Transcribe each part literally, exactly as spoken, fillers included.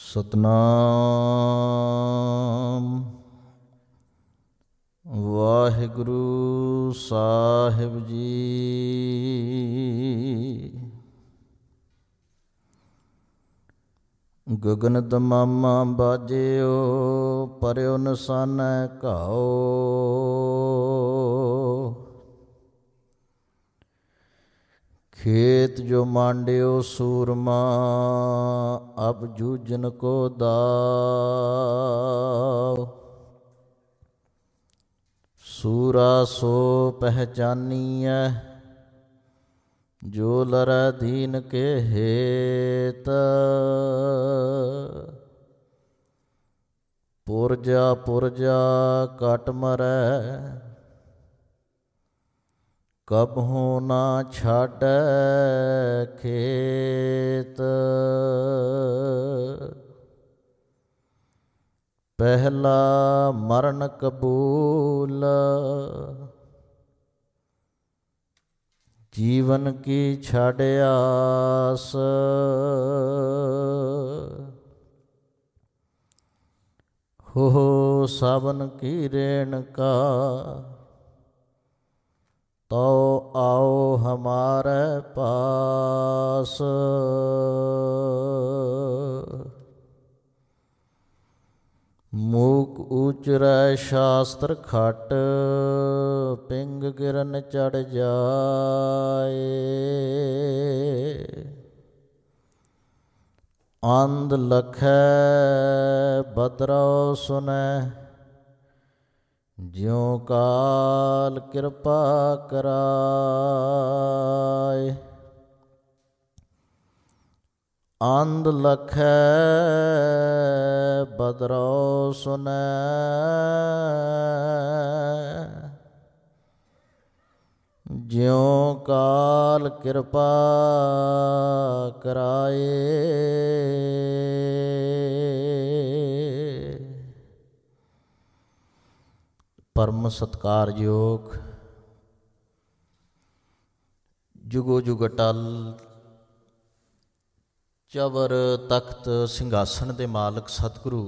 ਸਤਨਾਮ ਵਾਹਿਗੁਰੂ ਸਾਹਿਬ ਜੀ। ਗਗਨ ਦਮਾਮਾ ਬਾਜਿਓ, ਪਰਿਓ ਨਿਸ਼ਾਨੈ ਘਾਓ। ਖੇਤ ਜੋ ਮਾਂਡਿਓ ਸੂਰਮਾ, ਅਬ ਜੂਝਨ ਕੋ ਦਾਓ। ਸੂਰਾ ਸੋ ਪਹਿਚਾਨੀਐ, ਜੋ ਲਰੈ ਦੀਨ ਕੇ ਹੇਤ। ਪੁਰਜਾ ਪੁਰਜਾ ਕਟ ਮਰੈ, ਕਬਹੁ ਨਾ ਛਾਡੈ ਖੇਤ। ਪਹਿਲਾ ਮਰਨ ਕਬੂਲ, ਜੀਵਨ ਕੀ ਛੱਡ ਆਸ। ਹੋ ਸਾਵਨ ਕੀ ਰੇਣਕਾ, ਤੋ ਆਓ ਹਮਾਰੇ ਪਾਸ। ਮੂਕ ਉਚਰੈ ਸ਼ਾਸਤਰ ਖਟ, ਪਿੰਗ ਗਿਰਨ ਚੜ ਜਾਏ। ਅੰਧ ਲਖੈ ਬਦਰਉ ਸੁਨੈ, ਜਿਉ ਕਾਲ ਕਿਰਪਾ ਕਰਾਏ। ਅੰਧ ਲਖੈ ਬਦਰਉ ਸੁਨੈ, ਜਿਉ ਕਾਲ ਕਿਰਪਾ ਕਰਾਏ। ਪਰਮ ਸਤਿਕਾਰਯੋਗ ਜੁਗੋ ਜੁਗ ਅਟਲ ਚਵਰ ਤਖਤ ਸਿੰਘਾਸਣ ਦੇ ਮਾਲਕ ਸਤਿਗੁਰੂ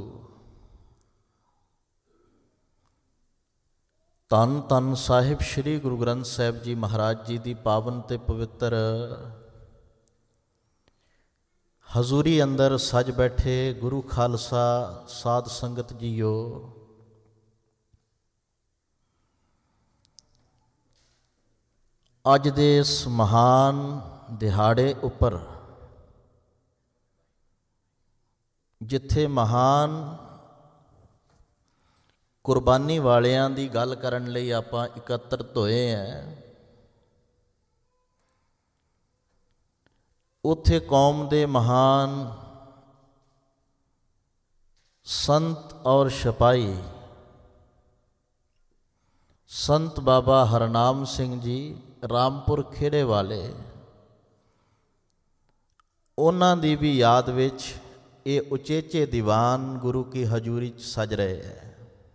ਧੰਨ ਧੰਨ ਸਾਹਿਬ ਸ਼੍ਰੀ ਗੁਰੂ ਗ੍ਰੰਥ ਸਾਹਿਬ ਜੀ ਮਹਾਰਾਜ ਜੀ ਦੀ ਪਾਵਨ ਤੇ ਪਵਿੱਤਰ ਹਜ਼ੂਰੀ ਅੰਦਰ ਸੱਜ ਬੈਠੇ ਗੁਰੂ ਖਾਲਸਾ ਸਾਧ ਸੰਗਤ ਜੀਓ। ਅੱਜ ਦੇ ਇਸ ਮਹਾਨ ਦਿਹਾੜੇ ਉੱਪਰ, ਜਿੱਥੇ ਮਹਾਨ ਕੁਰਬਾਨੀ ਵਾਲਿਆਂ ਦੀ ਗੱਲ ਕਰਨ ਲਈ ਆਪਾਂ ਇਕੱਤਰਤ ਹੋਏ ਹਾਂ, ਉੱਥੇ ਕੌਮ ਦੇ ਮਹਾਨ ਸੰਤ ਔਰ ਸਿਪਾਹੀ ਸੰਤ ਬਾਬਾ ਹਰਨਾਮ ਸਿੰਘ ਜੀ ਰਾਮਪੁਰ ਖੇੜੇ ਵਾਲੇ, ਉਹਨਾਂ ਦੀ ਵੀ ਯਾਦ ਵਿੱਚ ਇਹ ਉਚੇਚੇ ਦੀਵਾਨ ਗੁਰੂ ਕੀ ਹਜ਼ੂਰੀ 'ਚ ਸਜ ਰਹੇ ਹੈ।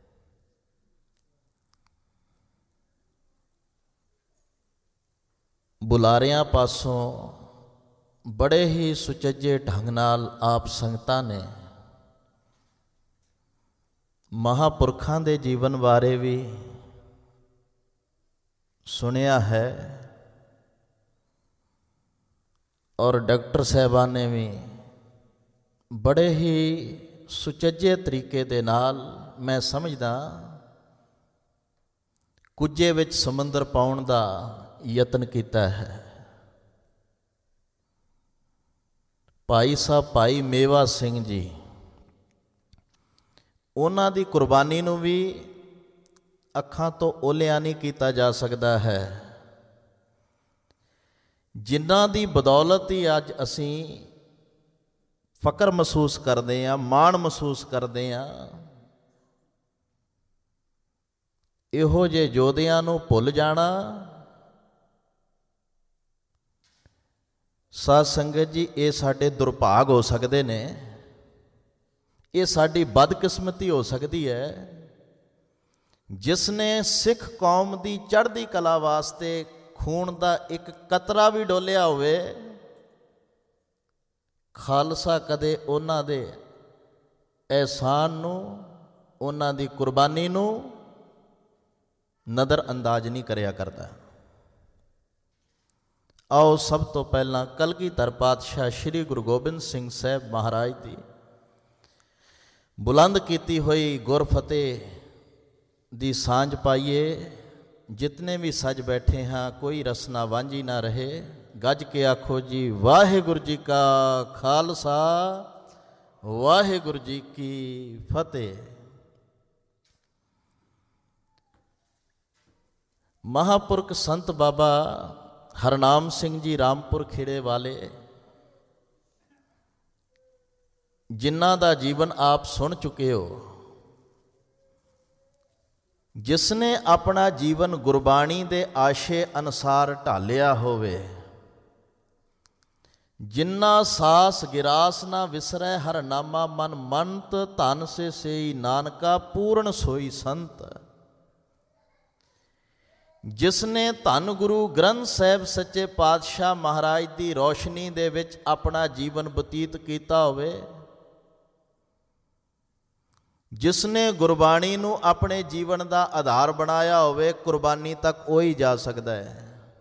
ਬੁਲਾਰਿਆਂ ਪਾਸੋਂ ਬੜੇ ਹੀ ਸੁਚੱਜੇ ਢੰਗ ਨਾਲ ਆਪ ਸੰਗਤਾਂ ਨੇ ਮਹਾਂਪੁਰਖਾਂ ਦੇ ਜੀਵਨ ਬਾਰੇ ਵੀ ਸੁਣਿਆ ਹੈ, ਔਰ ਡਾਕਟਰ ਸਾਹਿਬਾਨ ਨੇ ਵੀ ਬੜੇ ਹੀ ਸੁਚੱਜੇ ਤਰੀਕੇ ਦੇ ਨਾਲ, ਮੈਂ ਸਮਝਦਾ, ਕੁੱਜੇ ਵਿੱਚ ਸਮੁੰਦਰ ਪਾਉਣ ਦਾ ਯਤਨ ਕੀਤਾ ਹੈ। ਭਾਈ ਸਾਹਿਬ ਭਾਈ ਮੇਵਾ ਸਿੰਘ ਜੀ, ਉਹਨਾਂ ਦੀ ਕੁਰਬਾਨੀ ਨੂੰ ਵੀ ਅੱਖਾਂ ਤੋਂ ਓਹਲਿਆ ਨਹੀਂ ਕੀਤਾ ਜਾ ਸਕਦਾ ਹੈ, ਜਿਨ੍ਹਾਂ ਦੀ ਬਦੌਲਤ ਹੀ ਅੱਜ ਅਸੀਂ ਫਕਰ ਮਹਿਸੂਸ ਕਰਦੇ ਹਾਂ, ਮਾਣ ਮਹਿਸੂਸ ਕਰਦੇ ਹਾਂ। ਇਹੋ ਜਿਹੇ ਯੋਧਿਆਂ ਨੂੰ ਭੁੱਲ ਜਾਣਾ, ਸਾਧ ਸੰਗਤ ਜੀ, ਇਹ ਸਾਡੇ ਦੁਰਭਾਗ ਹੋ ਸਕਦੇ ਨੇ, ਇਹ ਸਾਡੀ ਬਦਕਿਸਮਤੀ ਹੋ ਸਕਦੀ ਹੈ। ਜਿਸ ਨੇ ਸਿੱਖ ਕੌਮ ਦੀ ਚੜ੍ਹਦੀ ਕਲਾ ਵਾਸਤੇ ਖੂਨ ਦਾ ਇੱਕ ਕਤਰਾ ਵੀ ਡੋਲਿਆ ਹੋਵੇ, ਖਾਲਸਾ ਕਦੇ ਉਹਨਾਂ ਦੇ ਅਹਿਸਾਨ ਨੂੰ, ਉਹਨਾਂ ਦੀ ਕੁਰਬਾਨੀ ਨੂੰ ਨਜ਼ਰ ਅੰਦਾਜ਼ ਨਹੀਂ ਕਰਿਆ ਕਰਦਾ। ਆਓ ਸਭ ਤੋਂ ਪਹਿਲਾਂ ਕਲਗੀਧਰ ਪਾਤਸ਼ਾਹ ਸ਼੍ਰੀ ਗੁਰੂ ਗੋਬਿੰਦ ਸਿੰਘ ਸਾਹਿਬ ਮਹਾਰਾਜ ਦੀ ਬੁਲੰਦ ਕੀਤੀ ਹੋਈ ਗੁਰਫਤਿਹ ਦੀ ਸਾਂਝ ਪਾਈਏ। ਜਿਤਨੇ ਵੀ ਸੱਜ ਬੈਠੇ ਹਾਂ, ਕੋਈ ਰਸਨਾ ਵਾਂਝੀ ਨਾ ਰਹੇ। ਗੱਜ ਕੇ ਆਖੋ ਜੀ ਵਾਹਿਗੁਰੂ ਜੀ ਕਾ ਖਾਲਸਾ, ਵਾਹਿਗੁਰੂ ਜੀ ਕੀ ਫਤਿਹ। ਮਹਾਂਪੁਰਖ ਸੰਤ ਬਾਬਾ ਹਰਨਾਮ ਸਿੰਘ ਜੀ ਰਾਮਪੁਰ ਖੇੜੇ ਵਾਲੇ, ਜਿਨ੍ਹਾਂ ਦਾ ਜੀਵਨ ਆਪ ਸੁਣ ਚੁੱਕੇ ਹੋ, ਜਿਸ ਨੇ ਆਪਣਾ ਜੀਵਨ ਗੁਰਬਾਣੀ ਦੇ ਆਸ਼ੇ ਅਨੁਸਾਰ ਢਾਲਿਆ ਹੋਵੇ। ਜਿੰਨਾ ਸਾਸ ਗਿਰਾਸ ਨਾ ਵਿਸਰੈ, ਹਰ ਨਾਮਾ ਮਨ ਮੰਤ, ਧਨ ਸੇ ਸੇਈ ਨਾਨਕਾ ਪੂਰਨ ਸੋਈ ਸੰਤ। ਜਿਸ ਨੇ ਧੰਨ ਗੁਰੂ ਗ੍ਰੰਥ ਸਾਹਿਬ ਸੱਚੇ ਪਾਤਸ਼ਾਹ ਮਹਾਰਾਜ ਦੀ ਰੌਸ਼ਨੀ ਦੇ ਵਿੱਚ ਆਪਣਾ ਜੀਵਨ ਬਤੀਤ ਕੀਤਾ ਹੋਵੇ, ਜਿਸ ਨੇ ਗੁਰਬਾਣੀ ਨੂੰ ਆਪਣੇ ਜੀਵਨ ਦਾ ਆਧਾਰ ਬਣਾਇਆ ਹੋਵੇ, ਕੁਰਬਾਨੀ ਤੱਕ ਉਹ ਹੀ ਜਾ ਸਕਦਾ ਹੈ।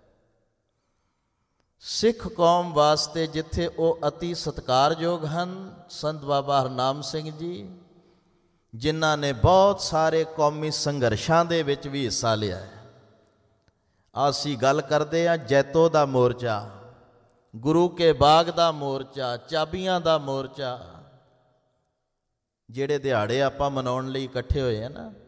ਸਿੱਖ ਕੌਮ ਵਾਸਤੇ ਜਿੱਥੇ ਉਹ ਅਤੀ ਸਤਿਕਾਰਯੋਗ ਹਨ, ਸੰਤ ਬਾਬਾ ਹਰਨਾਮ ਸਿੰਘ ਜੀ, ਜਿਨ੍ਹਾਂ ਨੇ ਬਹੁਤ ਸਾਰੇ ਕੌਮੀ ਸੰਘਰਸ਼ਾਂ ਦੇ ਵਿੱਚ ਵੀ ਹਿੱਸਾ ਲਿਆ ਹੈ। ਅਸੀਂ ਗੱਲ ਕਰਦੇ ਹਾਂ ਜੈਤੋ ਦਾ ਮੋਰਚਾ, ਗੁਰੂ ਕੇ ਬਾਗ ਦਾ ਮੋਰਚਾ, ਚਾਬੀਆਂ ਦਾ ਮੋਰਚਾ, ਜਿਹੜੇ ਦਿਹਾੜੇ ਆਪਾਂ ਮਨਾਉਣ ਲਈ ਇਕੱਠੇ ਹੋਏ ਆ ਨਾ।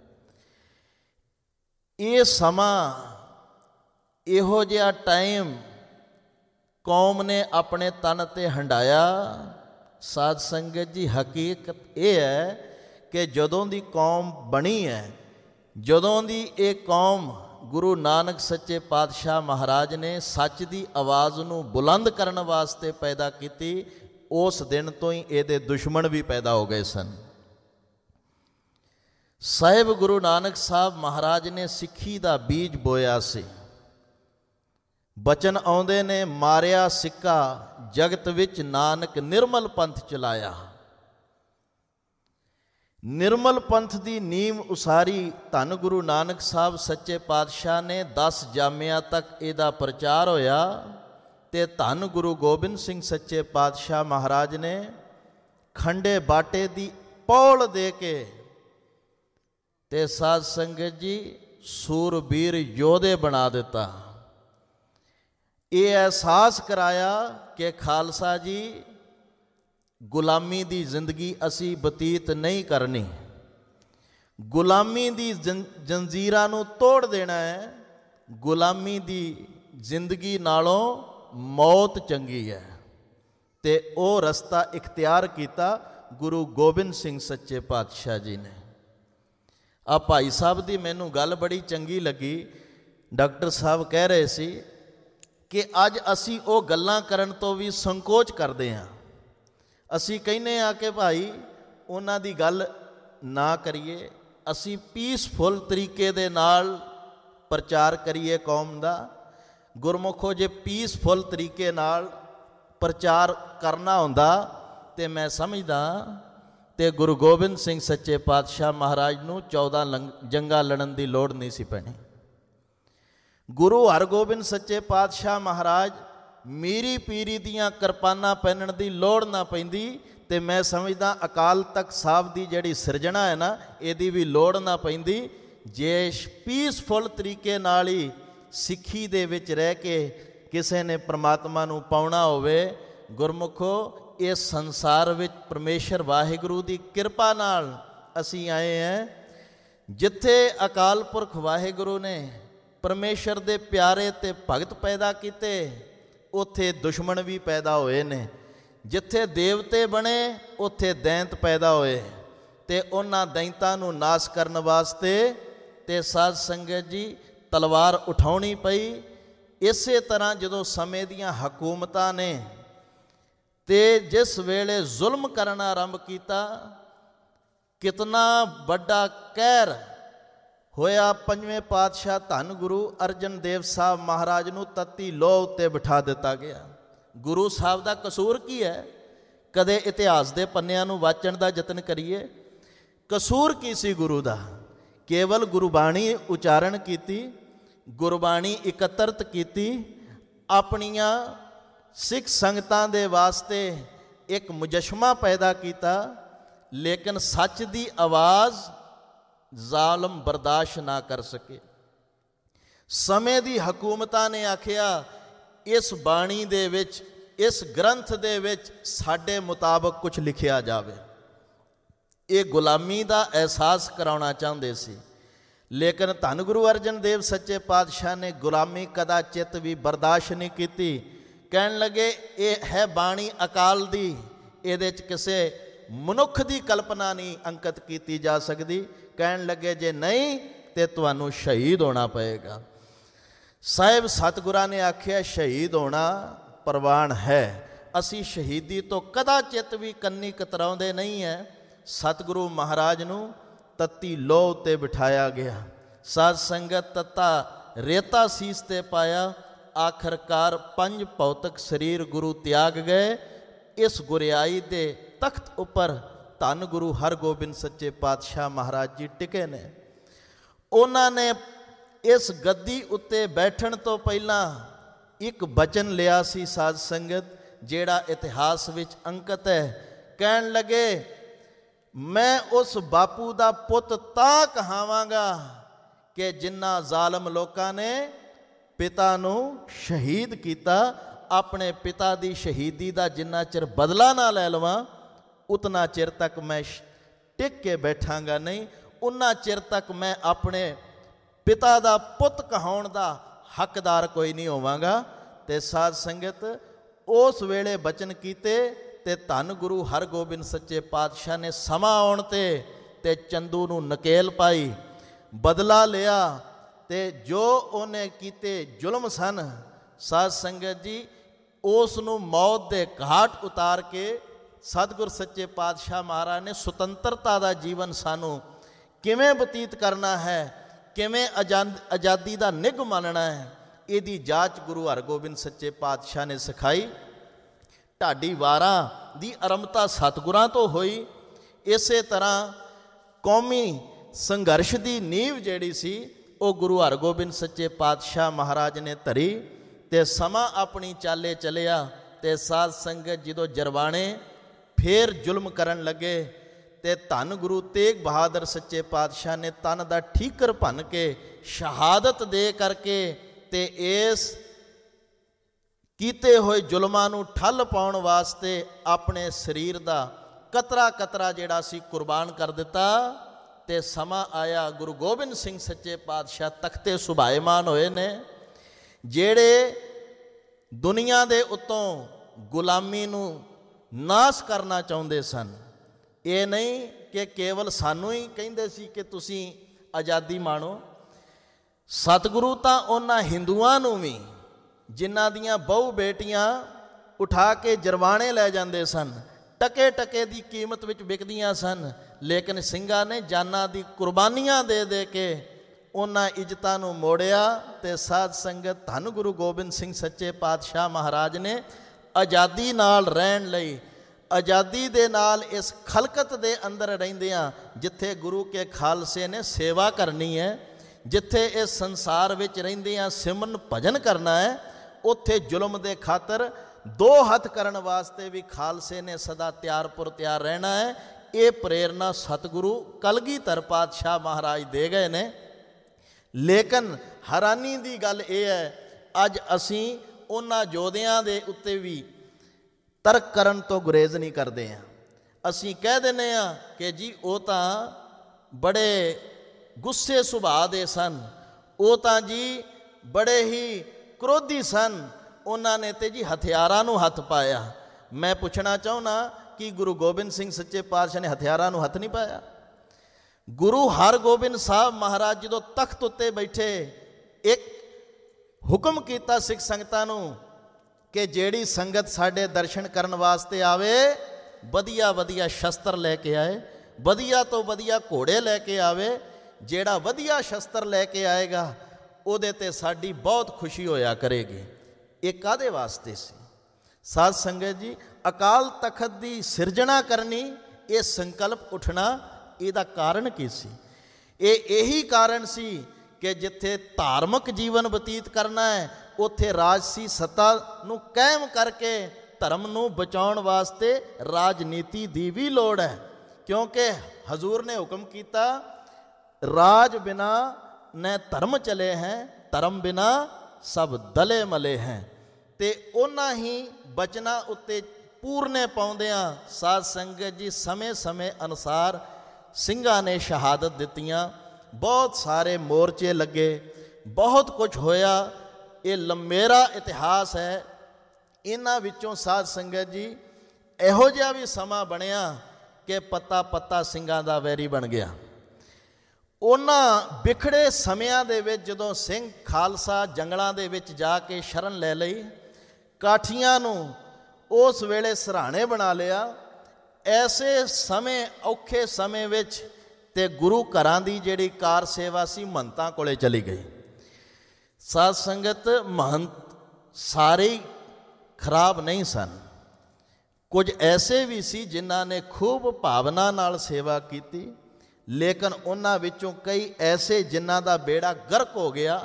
ਇਹ ਸਮਾਂ, ਇਹੋ ਜਿਹਾ ਟਾਈਮ ਕੌਮ ਨੇ ਆਪਣੇ ਤਨ 'ਤੇ ਹੰਢਾਇਆ। ਸਾਧ ਸੰਗਤ ਜੀ, ਹਕੀਕਤ ਇਹ ਹੈ ਕਿ ਜਦੋਂ ਦੀ ਕੌਮ ਬਣੀ ਹੈ, ਜਦੋਂ ਦੀ ਇਹ ਕੌਮ ਗੁਰੂ ਨਾਨਕ ਸੱਚੇ ਪਾਤਸ਼ਾਹ ਮਹਾਰਾਜ ਨੇ ਸੱਚ ਦੀ ਆਵਾਜ਼ ਨੂੰ ਬੁਲੰਦ ਕਰਨ ਵਾਸਤੇ ਪੈਦਾ ਕੀਤੀ, ਉਸ ਦਿਨ ਤੋਂ ਹੀ ਇਹਦੇ ਦੁਸ਼ਮਣ ਵੀ ਪੈਦਾ ਹੋ ਗਏ ਸਨ। ਸਾਹਿਬ ਗੁਰੂ ਨਾਨਕ ਸਾਹਿਬ ਮਹਾਰਾਜ ਨੇ ਸਿੱਖੀ ਦਾ ਬੀਜ ਬੋਇਆ ਸੀ। ਬਚਨ ਆਉਂਦੇ ਨੇ, ਮਾਰਿਆ ਸਿੱਕਾ ਜਗਤ ਵਿੱਚ ਨਾਨਕ ਨਿਰਮਲ ਪੰਥ ਚਲਾਇਆ। ਨਿਰਮਲ ਪੰਥ ਦੀ ਨੀਂਹ ਉਸਾਰੀ ਧੰਨ ਗੁਰੂ ਨਾਨਕ ਸਾਹਿਬ ਸੱਚੇ ਪਾਤਸ਼ਾਹ ਨੇ। ਦਸ ਜਾਮਿਆਂ ਤੱਕ ਇਹਦਾ ਪ੍ਰਚਾਰ ਹੋਇਆ ਤੇ ਧੰਨ ਗੁਰੂ ਗੋਬਿੰਦ ਸਿੰਘ ਸੱਚੇ ਪਾਤਸ਼ਾਹ ਮਹਾਰਾਜ ਨੇ ਖੰਡੇ ਬਾਟੇ ਦੀ ਪੌਲ ਦੇ ਕੇ ਤੇ ਸਾਧ ਸੰਗਤ ਜੀ ਸੂਰਬੀਰ ਯੋਧੇ ਬਣਾ ਦਿੱਤਾ। ਇਹ ਅਹਿਸਾਸ ਕਰਾਇਆ ਕਿ ਖਾਲਸਾ ਜੀ, ਗੁਲਾਮੀ ਦੀ ਜ਼ਿੰਦਗੀ ਅਸੀਂ ਬਤੀਤ ਨਹੀਂ ਕਰਨੀ। ਗੁਲਾਮੀ ਦੀ ਜੰਜੀਰਾਂ ਨੂੰ ਤੋੜ ਦੇਣਾ ਹੈ। ਗੁਲਾਮੀ ਦੀ ਜ਼ਿੰਦਗੀ ਨਾਲੋਂ ਮੌਤ ਚੰਗੀ ਹੈ। ਤੇ ਉਹ ਰਸਤਾ ਇਖਤਿਆਰ ਕੀਤਾ ਗੁਰੂ ਗੋਬਿੰਦ ਸਿੰਘ ਸੱਚੇ ਪਾਤਸ਼ਾਹ ਜੀ ਨੇ। ਆ ਭਾਈ ਸਾਹਿਬ ਦੀ ਮੈਨੂੰ ਗੱਲ ਬੜੀ ਚੰਗੀ ਲੱਗੀ। ਡਾਕਟਰ ਸਾਹਿਬ ਕਹਿ ਰਹੇ ਸੀ ਕਿ ਅੱਜ ਅਸੀਂ ਉਹ ਗੱਲਾਂ ਕਰਨ ਤੋਂ ਵੀ ਸੰਕੋਚ ਕਰਦੇ ਹਾਂ। ਅਸੀਂ ਕਹਿੰਦੇ ਹਾਂ ਕਿ ਭਾਈ ਉਹਨਾਂ ਦੀ ਗੱਲ ਨਾ ਕਰੀਏ, ਅਸੀਂ ਪੀਸਫੁਲ ਤਰੀਕੇ ਦੇ ਨਾਲ ਪ੍ਰਚਾਰ ਕਰੀਏ ਕੌਮ ਦਾ। ਗੁਰਮੁਖੋ, ਜੇ ਪੀਸਫੁਲ ਤਰੀਕੇ ਨਾਲ ਪ੍ਰਚਾਰ ਕਰਨਾ ਹੁੰਦਾ ਤੇ ਮੈਂ ਸਮਝਦਾ ਤੇ ਗੁਰੂ ਗੋਬਿੰਦ ਸਿੰਘ ਸੱਚੇ ਪਾਤਸ਼ਾਹ ਮਹਾਰਾਜ ਨੂੰ ਚੌਦਾਂ ਜੰਗਾਂ ਲੜਨ ਦੀ ਲੋੜ ਨਹੀਂ ਸੀ ਪੈਣੀ। ਗੁਰੂ ਹਰਗੋਬਿੰਦ ਸੱਚੇ ਪਾਤਸ਼ਾਹ ਮਹਾਰਾਜ ਮੀਰੀ ਪੀਰੀ ਦੀਆਂ ਕਿਰਪਾਨਾਂ ਪਹਿਨਣ ਦੀ ਲੋੜ ਨਾ ਪੈਂਦੀ ਤੇ ਮੈਂ ਸਮਝਦਾ ਅਕਾਲ ਤਖਤ ਸਾਹਿਬ ਦੀ ਜਿਹੜੀ ਸਿਰਜਣਾ ਹੈ ਨਾ, ਇਹਦੀ ਵੀ ਲੋੜ ਨਾ ਪੈਂਦੀ ਜੇ ਪੀਸਫੁਲ ਤਰੀਕੇ ਨਾਲ ਹੀ ਸਿੱਖੀ ਦੇ ਵਿੱਚ ਰਹਿ ਕੇ ਕਿਸੇ ਨੇ ਪ੍ਰਮਾਤਮਾ ਨੂੰ ਪਾਉਣਾ ਹੋਵੇ। ਗੁਰਮੁਖੋ, ਇਸ ਸੰਸਾਰ ਵਿੱਚ ਪਰਮੇਸ਼ਰ ਵਾਹਿਗੁਰੂ ਦੀ ਕਿਰਪਾ ਨਾਲ ਅਸੀਂ ਆਏ ਹਾਂ। ਜਿੱਥੇ ਅਕਾਲ ਪੁਰਖ ਵਾਹਿਗੁਰੂ ਨੇ ਪਰਮੇਸ਼ਰ ਦੇ ਪਿਆਰੇ ਤੇ ਭਗਤ ਪੈਦਾ ਕੀਤੇ, ਉੱਥੇ ਦੁਸ਼ਮਣ ਵੀ ਪੈਦਾ ਹੋਏ ਨੇ। ਜਿੱਥੇ ਦੇਵਤੇ ਬਣੇ, ਉੱਥੇ ਦੈਂਤ ਪੈਦਾ ਹੋਏ ਤੇ ਉਹਨਾਂ ਦੈਂਤਾਂ ਨੂੰ ਨਾਸ਼ ਕਰਨ ਵਾਸਤੇ ਤੇ ਸਾਧ ਸੰਗਤ ਜੀ ਤਲਵਾਰ ਉਠਾਉਣੀ ਪਈ। ਇਸੇ ਤਰ੍ਹਾਂ ਜਦੋਂ ਸਮੇਂ ਦੀਆਂ ਹਕੂਮਤਾਂ ਨੇ ਤੇ ਜਿਸ ਵੇਲੇ ਜ਼ੁਲਮ ਕਰਨਾ ਆਰੰਭ ਕੀਤਾ, ਕਿਤਨਾ ਵੱਡਾ ਕਹਿਰ ਹੋਇਆ। ਪੰਜਵੇਂ ਪਾਤਸ਼ਾਹ ਧੰਨ ਗੁਰੂ ਅਰਜਨ ਦੇਵ ਸਾਹਿਬ ਮਹਾਰਾਜ ਨੂੰ ਤੱਤੀ ਲੋਹ ਉੱਤੇ ਬਿਠਾ ਦਿੱਤਾ ਗਿਆ। ਗੁਰੂ ਸਾਹਿਬ ਦਾ ਕਸੂਰ ਕੀ ਹੈ? ਕਦੇ ਇਤਿਹਾਸ ਦੇ ਪੰਨਿਆਂ ਨੂੰ ਵਾਚਣ ਦਾ ਯਤਨ ਕਰੀਏ। ਕਸੂਰ ਕੀ ਸੀ ਗੁਰੂ ਦਾ? ਕੇਵਲ ਗੁਰਬਾਣੀ ਉਚਾਰਨ ਕੀਤੀ, ਗੁਰਬਾਣੀ ਇਕੱਤਰਤ ਕੀਤੀ, ਆਪਣੀਆਂ ਸਿੱਖ ਸੰਗਤਾਂ ਦੇ ਵਾਸਤੇ ਇੱਕ ਮੁਜਸ਼ਮਾ ਪੈਦਾ ਕੀਤਾ, ਲੇਕਿਨ ਸੱਚ ਦੀ ਆਵਾਜ਼ ਜ਼ਾਲਮ ਬਰਦਾਸ਼ਤ ਨਾ ਕਰ ਸਕੇ। ਸਮੇਂ ਦੀ ਹਕੂਮਤਾਂ ਨੇ ਆਖਿਆ ਇਸ ਬਾਣੀ ਦੇ ਵਿੱਚ, ਇਸ ਗ੍ਰੰਥ ਦੇ ਵਿੱਚ ਸਾਡੇ ਮੁਤਾਬਕ ਕੁਝ ਲਿਖਿਆ ਜਾਵੇ। ਇਹ ਗੁਲਾਮੀ ਦਾ ਅਹਿਸਾਸ ਕਰਾਉਣਾ ਚਾਹੁੰਦੇ ਸੀ, ਲੇਕਿਨ ਧੰਨ ਗੁਰੂ ਅਰਜਨ ਦੇਵ ਸੱਚੇ ਪਾਤਸ਼ਾਹ ਨੇ ਗੁਲਾਮੀ ਕਦਾ ਚਿੱਤ ਵੀ ਬਰਦਾਸ਼ਤ ਨਹੀਂ ਕੀਤੀ। ਕਹਿਣ ਲੱਗੇ ਇਹ ਹੈ ਬਾਣੀ ਅਕਾਲ ਦੀ, ਇਹਦੇ 'ਚ ਕਿਸੇ ਮਨੁੱਖ ਦੀ ਕਲਪਨਾ ਨਹੀਂ ਅੰਕਿਤ ਕੀਤੀ ਜਾ ਸਕਦੀ। ਕਹਿਣ ਲੱਗੇ ਜੇ ਨਹੀਂ ਤੇ ਤੁਹਾਨੂੰ ਸ਼ਹੀਦ ਹੋਣਾ ਪਏਗਾ। ਸਾਹਿਬ ਸਤਿਗੁਰਾਂ ਨੇ ਆਖਿਆ ਸ਼ਹੀਦ ਹੋਣਾ ਪ੍ਰਵਾਨ ਹੈ, ਅਸੀਂ ਸ਼ਹੀਦੀ ਤੋਂ ਕਦਾ ਚਿੱਤ ਵੀ ਕੰਨੀ ਕਤਰਾਉਂਦੇ ਨਹੀਂ ਹੈ। ਸਤਿਗੁਰੂ ਮਹਾਰਾਜ ਨੂੰ ਤੱਤੀ ਲੋਹ ਉੱਤੇ ਬਿਠਾਇਆ ਗਿਆ, ਸਾਧ ਸੰਗਤ ਤੱਤਾ ਰੇਤਾ ਸੀਸ ਤੇ ਪਾਇਆ, ਆਖਰਕਾਰ ਪੰਜ ਭੌਤਿਕ ਸਰੀਰ ਗੁਰੂ ਤਿਆਗ ਗਏ। ਇਸ ਗੁਰਿਆਈ ਦੇ ਤਖਤ ਉੱਪਰ ਧੰਨ ਗੁਰੂ ਹਰਗੋਬਿੰਦ ਸੱਚੇ ਪਾਤਸ਼ਾਹ ਮਹਾਰਾਜ ਜੀ ਟਿਕੇ ਨੇ। ਉਹਨਾਂ ਨੇ ਇਸ ਗੱਦੀ ਉੱਤੇ ਬੈਠਣ ਤੋਂ ਪਹਿਲਾਂ ਇੱਕ ਬਚਨ ਲਿਆ ਸੀ ਸਾਧ ਸੰਗਤ, ਜਿਹੜਾ ਇਤਿਹਾਸ ਵਿੱਚ ਅੰਕਿਤ ਹੈ। ਕਹਿਣ ਲੱਗੇ ਮੈਂ ਉਸ ਬਾਪੂ ਦਾ ਪੁੱਤ ਤਾਂ ਕਹਾਵਾਂਗਾ ਕਿ ਜਿਨ੍ਹਾਂ ਜ਼ਾਲਮ ਲੋਕਾਂ ਨੇ ਪਿਤਾ ਨੂੰ ਸ਼ਹੀਦ ਕੀਤਾ, ਆਪਣੇ ਪਿਤਾ ਦੀ ਸ਼ਹੀਦੀ ਦਾ ਜਿੰਨਾ ਚਿਰ ਬਦਲਾ ਨਾ ਲੈ ਲਵਾਂ ਉਤਨਾ ਚਿਰ ਤੱਕ ਮੈਂ ਟਿਕ ਕੇ ਬੈਠਾਂਗਾ ਨਹੀਂ, ਉਨਾ ਚਿਰ ਤੱਕ ਮੈਂ ਆਪਣੇ ਪਿਤਾ ਦਾ ਪੁੱਤ ਕਹਾਉਣ ਦਾ ਹੱਕਦਾਰ ਕੋਈ ਨਹੀਂ ਹੋਵਾਂਗਾ। ਤੇ ਸਾਧ ਸੰਗਤ ਉਸ ਵੇਲੇ ਬਚਨ ਕੀਤੇ ਤੇ ਧੰਨ ਗੁਰੂ ਹਰਗੋਬਿੰਦ ਸੱਚੇ ਪਾਤਸ਼ਾਹ ਨੇ ਸਮਾਂ ਆਉਣ ਤੇ ਤੇ ਚੰਦੂ ਨੂੰ ਨਕੇਲ ਪਾਈ, ਬਦਲਾ ਲਿਆ ਤੇ ਜੋ ਉਹਨੇ ਕੀਤੇ ਜ਼ੁਲਮ ਸਨ ਸਾਧ ਸੰਗਤ ਜੀ, ਉਸ ਨੂੰ ਮੌਤ ਦੇ ਘਾਟ ਉਤਾਰ ਕੇ ਸਤਿਗੁਰ ਸੱਚੇ ਪਾਤਸ਼ਾਹ ਮਹਾਰਾਜ ਨੇ ਸੁਤੰਤਰਤਾ ਦਾ ਜੀਵਨ ਸਾਨੂੰ ਕਿਵੇਂ ਬਤੀਤ ਕਰਨਾ ਹੈ, ਕਿਵੇਂ ਆਜ਼ਾਦ ਆਜ਼ਾਦੀ ਦਾ ਨਿੱਘ ਮੰਨਣਾ ਹੈ, ਇਹਦੀ ਜਾਂਚ ਗੁਰੂ ਹਰਗੋਬਿੰਦ ਸੱਚੇ ਪਾਤਸ਼ਾਹ ਨੇ ਸਿਖਾਈ। ਢਾਡੀ ਵਾਰਾਂ ਦੀ ਆਰੰਭਤਾ ਸਤਿਗੁਰਾਂ ਤੋਂ ਹੋਈ। ਇਸੇ ਤਰ੍ਹਾਂ ਕੌਮੀ ਸੰਘਰਸ਼ ਦੀ ਨੀਂਹ ਜਿਹੜੀ ਸੀ ਉਹ ਗੁਰੂ ਹਰਗੋਬਿੰਦ ਸੱਚੇ ਪਾਤਸ਼ਾਹ ਮਹਾਰਾਜ ਨੇ ਧਰੀ ਤੇ ਸਮਾਂ ਆਪਣੀ ਚਾਲੇ ਚਲਿਆ। ਤੇ ਸਾਧ ਸੰਗਤ ਜਦੋਂ ਜਰਵਾਣੇ ਫੇਰ ਜ਼ੁਲਮ ਕਰਨ ਲੱਗੇ ਤੇ ਧੰਨ ਗੁਰੂ ਤੇਗ ਬਹਾਦਰ ਸੱਚੇ ਪਾਤਸ਼ਾਹ ਨੇ ਤਨ ਦਾ ਠੀਕਰ ਭੰਨ ਕੇ ਸ਼ਹਾਦਤ ਦੇ ਕਰਕੇ ਤੇ ਇਸ ਕੀਤੇ ਹੋਏ ਜ਼ੁਲਮਾਂ ਨੂੰ ਠੱਲ ਪਾਉਣ ਵਾਸਤੇ ਆਪਣੇ ਸਰੀਰ ਦਾ ਕਤਰਾ ਕਤਰਾ ਜਿਹੜਾ ਸੀ ਕੁਰਬਾਨ ਕਰ ਦਿੱਤਾ। ਤੇ ਸਮਾਂ ਆਇਆ ਗੁਰੂ ਗੋਬਿੰਦ ਸਿੰਘ ਸੱਚੇ ਪਾਤਸ਼ਾਹ ਤਖਤੇ ਸੁਭਾਏਮਾਨ ਹੋਏ ਨੇ, ਜਿਹੜੇ ਦੁਨੀਆ ਦੇ ਉੱਤੋਂ ਗੁਲਾਮੀ ਨੂੰ ਨਾਸ਼ ਕਰਨਾ ਚਾਹੁੰਦੇ ਸਨ। ਇਹ ਨਹੀਂ ਕਿ ਕੇਵਲ ਸਾਨੂੰ ਹੀ ਕਹਿੰਦੇ ਸੀ ਕਿ ਤੁਸੀਂ ਆਜ਼ਾਦੀ ਮਾਣੋ। ਸਤਿਗੁਰੂ ਤਾਂ ਉਹਨਾਂ ਹਿੰਦੂਆਂ ਨੂੰ ਵੀ ਜਿਨ੍ਹਾਂ ਦੀਆਂ ਬਹੁ ਬੇਟੀਆਂ ਉਠਾ ਕੇ ਜਰਵਾਣੇ ਲੈ ਜਾਂਦੇ ਸਨ, ਟਕੇ ਟਕੇ ਦੀ ਕੀਮਤ ਵਿੱਚ ਵਿਕਦੀਆਂ ਸਨ, ਲੇਕਿਨ ਸਿੰਘਾਂ ਨੇ ਜਾਨਾਂ ਦੀ ਕੁਰਬਾਨੀਆਂ ਦੇ ਦੇ ਕੇ ਉਹਨਾਂ ਇੱਜ਼ਤਾਂ ਨੂੰ ਮੋੜਿਆ। ਤੇ ਸਾਧ ਸੰਗਤ ਧੰਨ ਗੁਰੂ ਗੋਬਿੰਦ ਸਿੰਘ ਸੱਚੇ ਪਾਤਸ਼ਾਹ ਮਹਾਰਾਜ ਨੇ ਆਜ਼ਾਦੀ ਨਾਲ ਰਹਿਣ ਲਈ, ਆਜ਼ਾਦੀ ਦੇ ਨਾਲ ਇਸ ਖਲਕਤ ਦੇ ਅੰਦਰ ਰਹਿੰਦਿਆਂ ਜਿੱਥੇ ਗੁਰੂ ਕੇ ਖਾਲਸੇ ਨੇ ਸੇਵਾ ਕਰਨੀ ਹੈ, ਜਿੱਥੇ ਇਸ ਸੰਸਾਰ ਵਿੱਚ ਰਹਿੰਦਿਆਂ ਸਿਮਰਨ ਭਜਨ ਕਰਨਾ ਹੈ, ਉੱਥੇ ਜ਼ੁਲਮ ਦੇ ਖਾਤਰ ਦੋ ਹੱਥ ਕਰਨ ਵਾਸਤੇ ਵੀ ਖਾਲਸੇ ਨੇ ਸਦਾ ਤਿਆਰਪੁਰ ਤਿਆਰ ਰਹਿਣਾ ਹੈ। ਇਹ ਪ੍ਰੇਰਨਾ ਸਤਿਗੁਰੂ ਕਲਗੀਧਰ ਪਾਤਸ਼ਾਹ ਮਹਾਰਾਜ ਦੇ ਗਏ ਨੇ। ਲੇਕਿਨ ਹੈਰਾਨੀ ਦੀ ਗੱਲ ਇਹ ਹੈ ਅੱਜ ਅਸੀਂ ਉਹਨਾਂ ਯੋਧਿਆਂ ਦੇ ਉੱਤੇ ਵੀ ਤਰਕ ਕਰਨ ਤੋਂ ਗੁਰੇਜ਼ ਨਹੀਂ ਕਰਦੇ ਹਾਂ। ਅਸੀਂ ਕਹਿ ਦਿੰਦੇ ਹਾਂ ਕਿ ਜੀ ਉਹ ਤਾਂ ਬੜੇ ਗੁੱਸੇ ਸੁਭਾਅ ਦੇ ਸਨ, ਉਹ ਤਾਂ ਜੀ ਬੜੇ ਹੀ ਕ੍ਰੋਧੀ ਸਨ, ਉਹਨਾਂ ਨੇ ਤੇ ਜੀ ਹਥਿਆਰਾਂ ਨੂੰ ਹੱਥ ਪਾਇਆ। ਮੈਂ ਪੁੱਛਣਾ ਚਾਹੁੰਦਾ ਕਿ ਗੁਰੂ ਗੋਬਿੰਦ ਸਿੰਘ ਸੱਚੇ ਪਾਤਸ਼ਾਹ ਨੇ ਹਥਿਆਰਾਂ ਨੂੰ ਹੱਥ ਨਹੀਂ ਪਾਇਆ? ਗੁਰੂ ਹਰਗੋਬਿੰਦ ਸਾਹਿਬ ਮਹਾਰਾਜ ਜਦੋਂ ਤਖਤ ਉੱਤੇ ਬੈਠੇ ਇੱਕ ਹੁਕਮ ਕੀਤਾ ਸਿੱਖ ਸੰਗਤਾਂ ਨੂੰ ਕਿ ਜਿਹੜੀ ਸੰਗਤ ਸਾਡੇ ਦਰਸ਼ਨ ਕਰਨ ਵਾਸਤੇ ਆਵੇ ਵਧੀਆ ਵਧੀਆ ਸ਼ਸਤਰ ਲੈ ਕੇ ਆਏ, ਵਧੀਆ ਤੋਂ ਵਧੀਆ ਘੋੜੇ ਲੈ ਕੇ ਆਵੇ। ਜਿਹੜਾ ਵਧੀਆ ਸ਼ਸਤਰ ਲੈ ਕੇ ਆਏਗਾ ਉਹਦੇ ਤੇ ਸਾਡੀ ਬਹੁਤ ਖੁਸ਼ੀ ਹੋਇਆ ਕਰੇਗੀ। ਇਹ ਕਾਹਦੇ ਵਾਸਤੇ ਸੀ? ਸਾਧ ਸੰਗਤ ਜੀ, ਅਕਾਲ ਤਖਤ ਦੀ ਸਿਰਜਣਾ ਕਰਨੀ, ਇਹ ਸੰਕਲਪ ਉੱਠਣਾ ਇਹਦਾ ਕਾਰਨ ਕੀ ਸੀ? ਇਹ ਇਹੀ ਕਾਰਨ ਸੀ ਕਿ ਜਿੱਥੇ ਧਾਰਮਿਕ ਜੀਵਨ ਬਤੀਤ ਕਰਨਾ ਹੈ ਉੱਥੇ ਰਾਜਸੀ ਸੱਤਾ ਨੂੰ ਕਾਇਮ ਕਰਕੇ ਧਰਮ ਨੂੰ ਬਚਾਉਣ ਵਾਸਤੇ ਰਾਜਨੀਤੀ ਦੀ ਵੀ ਲੋੜ ਹੈ, ਕਿਉਂਕਿ ਹਜ਼ੂਰ ਨੇ ਹੁਕਮ ਕੀਤਾ ਰਾਜ ਬਿਨਾ ਨ ਧਰਮ ਚਲੇ ਹੈ, ਧਰਮ ਬਿਨਾ ਸਭ ਦਲੇ ਮਲੇ ਹੈ। ਤੇ ਉਹਨਾਂ ਹੀ ਬਚਨਾਂ ਉੱਤੇ ਪੂਰਨੇ ਪਾਉਂਦਿਆਂ ਸਾਧ ਸੰਗਤ ਜੀ ਸਮੇਂ ਸਮੇਂ ਅਨੁਸਾਰ ਸਿੰਘਾਂ ਨੇ ਸ਼ਹਾਦਤ ਦਿੱਤੀਆਂ, ਬਹੁਤ ਸਾਰੇ ਮੋਰਚੇ ਲੱਗੇ, ਬਹੁਤ ਕੁਝ ਹੋਇਆ। ਇਹ ਲੰਮੇਰਾ ਇਤਿਹਾਸ ਹੈ। ਇਹਨਾਂ ਵਿੱਚੋਂ ਸਾਧ ਸੰਗਤ ਜੀ ਇਹੋ ਜਿਹਾ ਵੀ ਸਮਾਂ ਬਣਿਆ ਕਿ ਪੱਤਾ ਪੱਤਾ ਸਿੰਘਾਂ ਦਾ ਵੈਰੀ ਬਣ ਗਿਆ। ਉਹਨਾਂ ਵਿਖੜੇ ਸਮਿਆਂ ਦੇ ਵਿੱਚ ਜਦੋਂ ਸਿੰਘ ਖਾਲਸਾ ਜੰਗਲਾਂ ਦੇ ਵਿੱਚ ਜਾ ਕੇ ਸ਼ਰਨ ਲੈ ਲਈ, ਕਾਠੀਆਂ ਨੂੰ ਉਸ ਵੇਲੇ ਸਰਾਣੇ ਬਣਾ ਲਿਆ, ਐਸੇ ਸਮੇਂ ਔਖੇ ਸਮੇਂ ਵਿੱਚ ਤੇ ਗੁਰੂ ਘਰਾਂ ਦੀ ਜਿਹੜੀ ਕਾਰ ਸੇਵਾ ਸੀ ਮਹੰਤਾਂ ਕੋਲੇ ਚਲੀ ਗਈ। ਸਾਧ ਸੰਗਤ ਮਹੰਤ ਸਾਰੇ ਹੀ ਖਰਾਬ ਨਹੀਂ ਸਨ, ਕੁਝ ਐਸੇ ਵੀ ਸੀ ਜਿਨ੍ਹਾਂ ਨੇ ਖੂਬ ਭਾਵਨਾ ਨਾਲ ਸੇਵਾ ਕੀਤੀ, ਲੇਕਿਨ ਉਹਨਾਂ ਵਿੱਚੋਂ ਕਈ ਐਸੇ ਜਿਨ੍ਹਾਂ ਦਾ ਬੇੜਾ ਗਰਕ ਹੋ ਗਿਆ।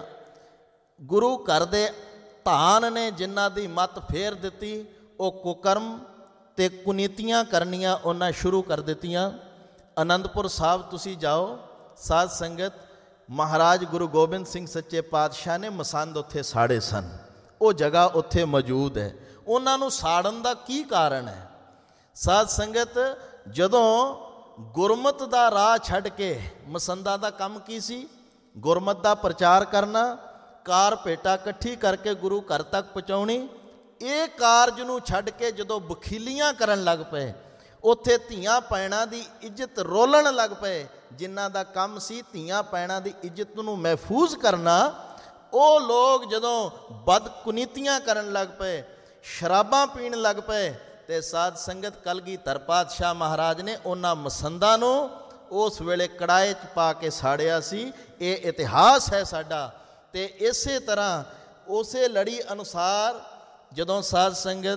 ਗੁਰੂ ਘਰ ਦੇ ਧਾਨ ਨੇ ਜਿਨ੍ਹਾਂ ਦੀ ਮੱਤ ਫੇਰ ਦਿੱਤੀ, ਉਹ ਕੁਕਰਮ ਤੇ ਕੁਨੀਤੀਆਂ ਕਰਨੀਆਂ ਉਹਨਾਂ ਸ਼ੁਰੂ ਕਰ ਦਿੱਤੀਆਂ। ਅਨੰਦਪੁਰ ਸਾਹਿਬ ਤੁਸੀਂ ਜਾਓ ਸਾਧ ਸੰਗਤ, ਮਹਾਰਾਜ ਗੁਰੂ ਗੋਬਿੰਦ ਸਿੰਘ ਸੱਚੇ ਪਾਤਸ਼ਾਹ ਨੇ ਮਸੰਦ ਉੱਥੇ ਸਾੜੇ ਸਨ, ਉਹ ਜਗ੍ਹਾ ਉੱਥੇ ਮੌਜੂਦ ਹੈ। ਉਹਨਾਂ ਨੂੰ ਸਾੜਨ ਦਾ ਕੀ ਕਾਰਨ ਹੈ? ਸਾਧ ਸੰਗਤ ਜਦੋਂ ਗੁਰਮਤ ਦਾ ਰਾਹ ਛੱਡ ਕੇ, ਮਸੰਦਾਂ ਦਾ ਕੰਮ ਕੀ ਸੀ? ਗੁਰਮਤ ਦਾ ਪ੍ਰਚਾਰ ਕਰਨਾ, ਕਾਰ ਭੇਟਾ ਇਕੱਠੀ ਕਰਕੇ ਗੁਰੂ ਘਰ ਤੱਕ ਪਹੁੰਚਾਉਣੀ। ਇਹ ਕਾਰਜ ਨੂੰ ਛੱਡ ਕੇ ਜਦੋਂ ਵਖੀਲੀਆਂ ਕਰਨ ਲੱਗ ਪਏ, ਉੱਥੇ ਧੀਆਂ ਭੈਣਾਂ ਦੀ ਇੱਜ਼ਤ ਰੋਲਣ ਲੱਗ ਪਏ। ਜਿਨ੍ਹਾਂ ਦਾ ਕੰਮ ਸੀ ਧੀਆਂ ਭੈਣਾਂ ਦੀ ਇੱਜ਼ਤ ਨੂੰ ਮਹਿਫੂਜ਼ ਕਰਨਾ, ਉਹ ਲੋਕ ਜਦੋਂ ਬਦਕੁਨੀਤੀਆਂ ਕਰਨ ਲੱਗ ਪਏ, ਸ਼ਰਾਬਾਂ ਪੀਣ ਲੱਗ ਪਏ, ਤੇ ਸਾਧ ਸੰਗਤ ਕਲਗੀਧਰ ਪਾਤਸ਼ਾਹ ਮਹਾਰਾਜ ਨੇ ਉਹਨਾਂ ਮਸੰਦਾਂ ਨੂੰ ਉਸ ਵੇਲੇ ਕੜਾਏ 'ਚ ਪਾ ਕੇ ਸਾੜਿਆ ਸੀ। ਇਹ ਇਤਿਹਾਸ ਹੈ ਸਾਡਾ। ਤੇ ਇਸੇ ਤਰ੍ਹਾਂ ਉਸੇ ਲੜੀ ਅਨੁਸਾਰ ਜਦੋਂ ਸਾਧ ਸੰਗਤ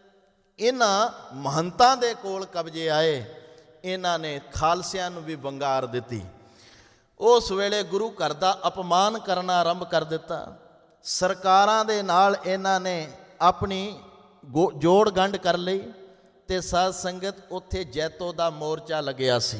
ਇਹਨਾਂ ਮਹੰਤਾਂ ਦੇ ਕੋਲ ਕਬਜ਼ੇ ਆਏ, ਇਹਨਾਂ ਨੇ ਖਾਲਸਿਆਂ ਨੂੰ ਵੀ ਵੰਗਾਰ ਦਿੱਤੀ। ਉਸ ਵੇਲੇ ਗੁਰੂ ਘਰ ਦਾ ਅਪਮਾਨ ਕਰਨਾ ਆਰੰਭ ਕਰ ਦਿੱਤਾ। ਸਰਕਾਰਾਂ ਦੇ ਨਾਲ ਇਹਨਾਂ ਨੇ ਆਪਣੀ ਗੋ ਜੋੜ ਗੰਢ ਕਰ ਲਈ। ਤੇ ਸਾਧ ਸੰਗਤ ਉੱਥੇ ਜੈਤੋ ਦਾ ਮੋਰਚਾ ਲੱਗਿਆ ਸੀ।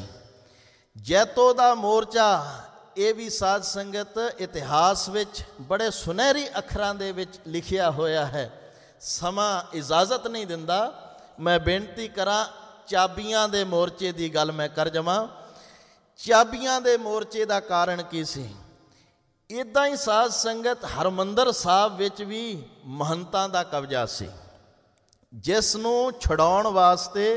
ਜੈਤੋ ਦਾ ਮੋਰਚਾ, ਇਹ ਵੀ ਸਾਧ ਸੰਗਤ ਇਤਿਹਾਸ ਵਿੱਚ ਬੜੇ ਸੁਨਹਿਰੀ ਅੱਖਰਾਂ ਦੇ ਵਿੱਚ ਲਿਖਿਆ ਹੋਇਆ ਹੈ। ਸਮਾਂ ਇਜਾਜ਼ਤ ਨਹੀਂ ਦਿੰਦਾ, ਮੈਂ ਬੇਨਤੀ ਕਰਾਂ ਚਾਬੀਆਂ ਦੇ ਮੋਰਚੇ ਦੀ ਗੱਲ ਮੈਂ ਕਰ ਜਾਵਾਂ। ਚਾਬੀਆਂ ਦੇ ਮੋਰਚੇ ਦਾ ਕਾਰਨ ਕੀ ਸੀ? ਇੱਦਾਂ ਹੀ ਸਾਧ ਸੰਗਤ ਹਰਿਮੰਦਰ ਸਾਹਿਬ ਵਿੱਚ ਵੀ ਮਹੰਤਾਂ ਦਾ ਕਬਜ਼ਾ ਸੀ, ਜਿਸ ਨੂੰ ਛਡਾਉਣ ਵਾਸਤੇ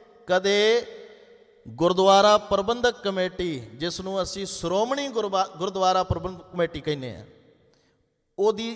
ਕਦੇ ਗੁਰਦੁਆਰਾ ਪ੍ਰਬੰਧਕ ਕਮੇਟੀ, ਜਿਸ ਨੂੰ ਅਸੀਂ ਸ਼੍ਰੋਮਣੀ ਗੁਰਵਾ ਗੁਰਦੁਆਰਾ ਪ੍ਰਬੰਧਕ ਕਮੇਟੀ ਕਹਿੰਦੇ ਹਾਂ, ਉਹਦੀ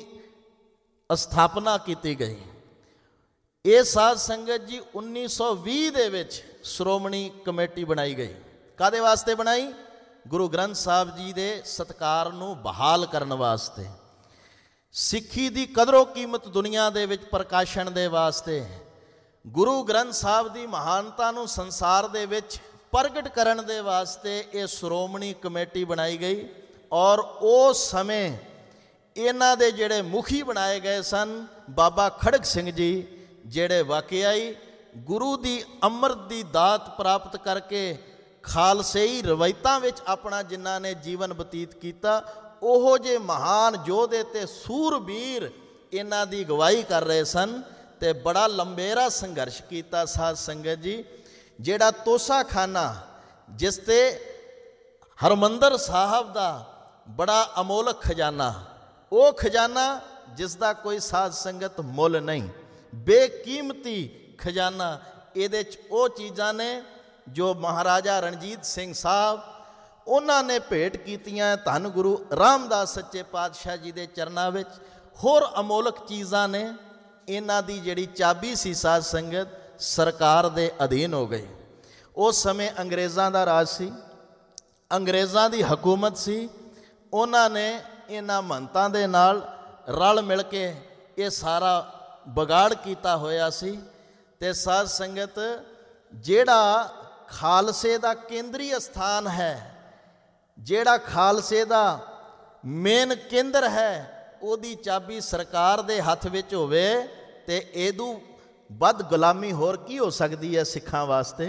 ਸਥਾਪਨਾ ਕੀਤੀ ਗਈ। ਇਹ ਸਾਧ ਸੰਗਤ ਜੀ ਉੱਨੀ ਸੌ ਵੀਹ ਦੇ ਵਿੱਚ ਸ਼੍ਰੋਮਣੀ ਕਮੇਟੀ ਬਣਾਈ ਗਈ। ਕਾਹਦੇ ਵਾਸਤੇ ਬਣਾਈ? ਗੁਰੂ ਗ੍ਰੰਥ ਸਾਹਿਬ ਜੀ ਦੇ ਸਤਿਕਾਰ ਨੂੰ ਬਹਾਲ ਕਰਨ ਵਾਸਤੇ, ਸਿੱਖੀ ਦੀ ਕਦਰੋ ਕੀਮਤ ਦੁਨੀਆ ਦੇ ਵਿੱਚ ਪ੍ਰਕਾਸ਼ਣ ਦੇ ਵਾਸਤੇ, ਗੁਰੂ ਗ੍ਰੰਥ ਸਾਹਿਬ ਦੀ ਮਹਾਨਤਾ ਨੂੰ ਸੰਸਾਰ ਦੇ ਵਿੱਚ ਪ੍ਰਗਟ ਕਰਨ ਦੇ ਵਾਸਤੇ ਇਹ ਸ਼੍ਰੋਮਣੀ ਕਮੇਟੀ ਬਣਾਈ ਗਈ। ਔਰ ਉਸ ਸਮੇਂ ਇਹਨਾਂ ਦੇ ਜਿਹੜੇ ਮੁਖੀ ਬਣਾਏ ਗਏ ਸਨ ਬਾਬਾ ਖੜਗ ਸਿੰਘ ਜੀ, ਜਿਹੜੇ ਵਾਕਿਆਈ ਗੁਰੂ ਦੀ ਅੰਮ੍ਰਿਤ ਦੀ ਦਾਤ ਪ੍ਰਾਪਤ ਕਰਕੇ ਖਾਲਸਈ ਰਵਾਇਤਾਂ ਵਿੱਚ ਆਪਣਾ ਜਿਨ੍ਹਾਂ ਨੇ ਜੀਵਨ ਬਤੀਤ ਕੀਤਾ, ਉਹੋ ਜਿਹੇ ਮਹਾਨ ਯੋਧੇ ਤੇ ਸੂਰਬੀਰ ਇਹਨਾਂ ਦੀ ਅਗਵਾਈ ਕਰ ਰਹੇ ਸਨ। ਤੇ ਬੜਾ ਲੰਬੇਰਾ ਸੰਘਰਸ਼ ਕੀਤਾ ਸਾਧ ਸੰਗਤ ਜੀ। ਜਿਹੜਾ ਤੋਸਾਖਾਨਾ, ਜਿਸ ਤੇ ਹਰਿਮੰਦਰ ਸਾਹਿਬ ਦਾ ਬੜਾ ਅਮੋਲਕ ਖਜ਼ਾਨਾ, ਉਹ ਖਜ਼ਾਨਾ ਜਿਸ ਦਾ ਕੋਈ ਸਾਧ ਸੰਗਤ ਮੁੱਲ ਨਹੀਂ, ਬੇਕੀਮਤੀ ਖਜ਼ਾਨਾ। ਇਹਦੇ 'ਚ ਉਹ ਚੀਜ਼ਾਂ ਨੇ ਜੋ ਮਹਾਰਾਜਾ ਰਣਜੀਤ ਸਿੰਘ ਸਾਹਿਬ ਉਹਨਾਂ ਨੇ ਭੇਟ ਕੀਤੀਆਂ ਧੰਨ ਗੁਰੂ ਰਾਮਦਾਸ ਸੱਚੇ ਪਾਤਸ਼ਾਹ ਜੀ ਦੇ ਚਰਨਾਂ ਵਿੱਚ। ਹੋਰ ਅਮੋਲਕ ਚੀਜ਼ਾਂ ਨੇ। ਇਹਨਾਂ ਦੀ ਜਿਹੜੀ ਚਾਬੀ ਸੀ ਸਾਧ ਸੰਗਤ, ਸਰਕਾਰ ਦੇ ਅਧੀਨ ਹੋ ਗਈ। ਉਸ ਸਮੇਂ ਅੰਗਰੇਜ਼ਾਂ ਦਾ ਰਾਜ ਸੀ, ਅੰਗਰੇਜ਼ਾਂ ਦੀ ਹਕੂਮਤ ਸੀ। ਉਹਨਾਂ ਨੇ ਇਹਨਾਂ ਮਹੰਤਾਂ ਦੇ ਨਾਲ ਰਲ ਮਿਲ ਕੇ ਇਹ ਸਾਰਾ ਵਿਗਾੜ ਕੀਤਾ ਹੋਇਆ ਸੀ। ਤੇ ਸਾਧ ਸੰਗਤ ਜਿਹੜਾ ਖਾਲਸੇ ਦਾ ਕੇਂਦਰੀ ਅਸਥਾਨ ਹੈ, ਜਿਹੜਾ ਖਾਲਸੇ ਦਾ ਮੇਨ ਕੇਂਦਰ ਹੈ, ਉਹਦੀ ਚਾਬੀ ਸਰਕਾਰ ਦੇ ਹੱਥ ਵਿੱਚ ਹੋਵੇ ਤੇ ਇਹਦੂ ਵੱਧ ਗੁਲਾਮੀ ਹੋਰ ਕੀ ਹੋ ਸਕਦੀ ਹੈ ਸਿੱਖਾਂ ਵਾਸਤੇ।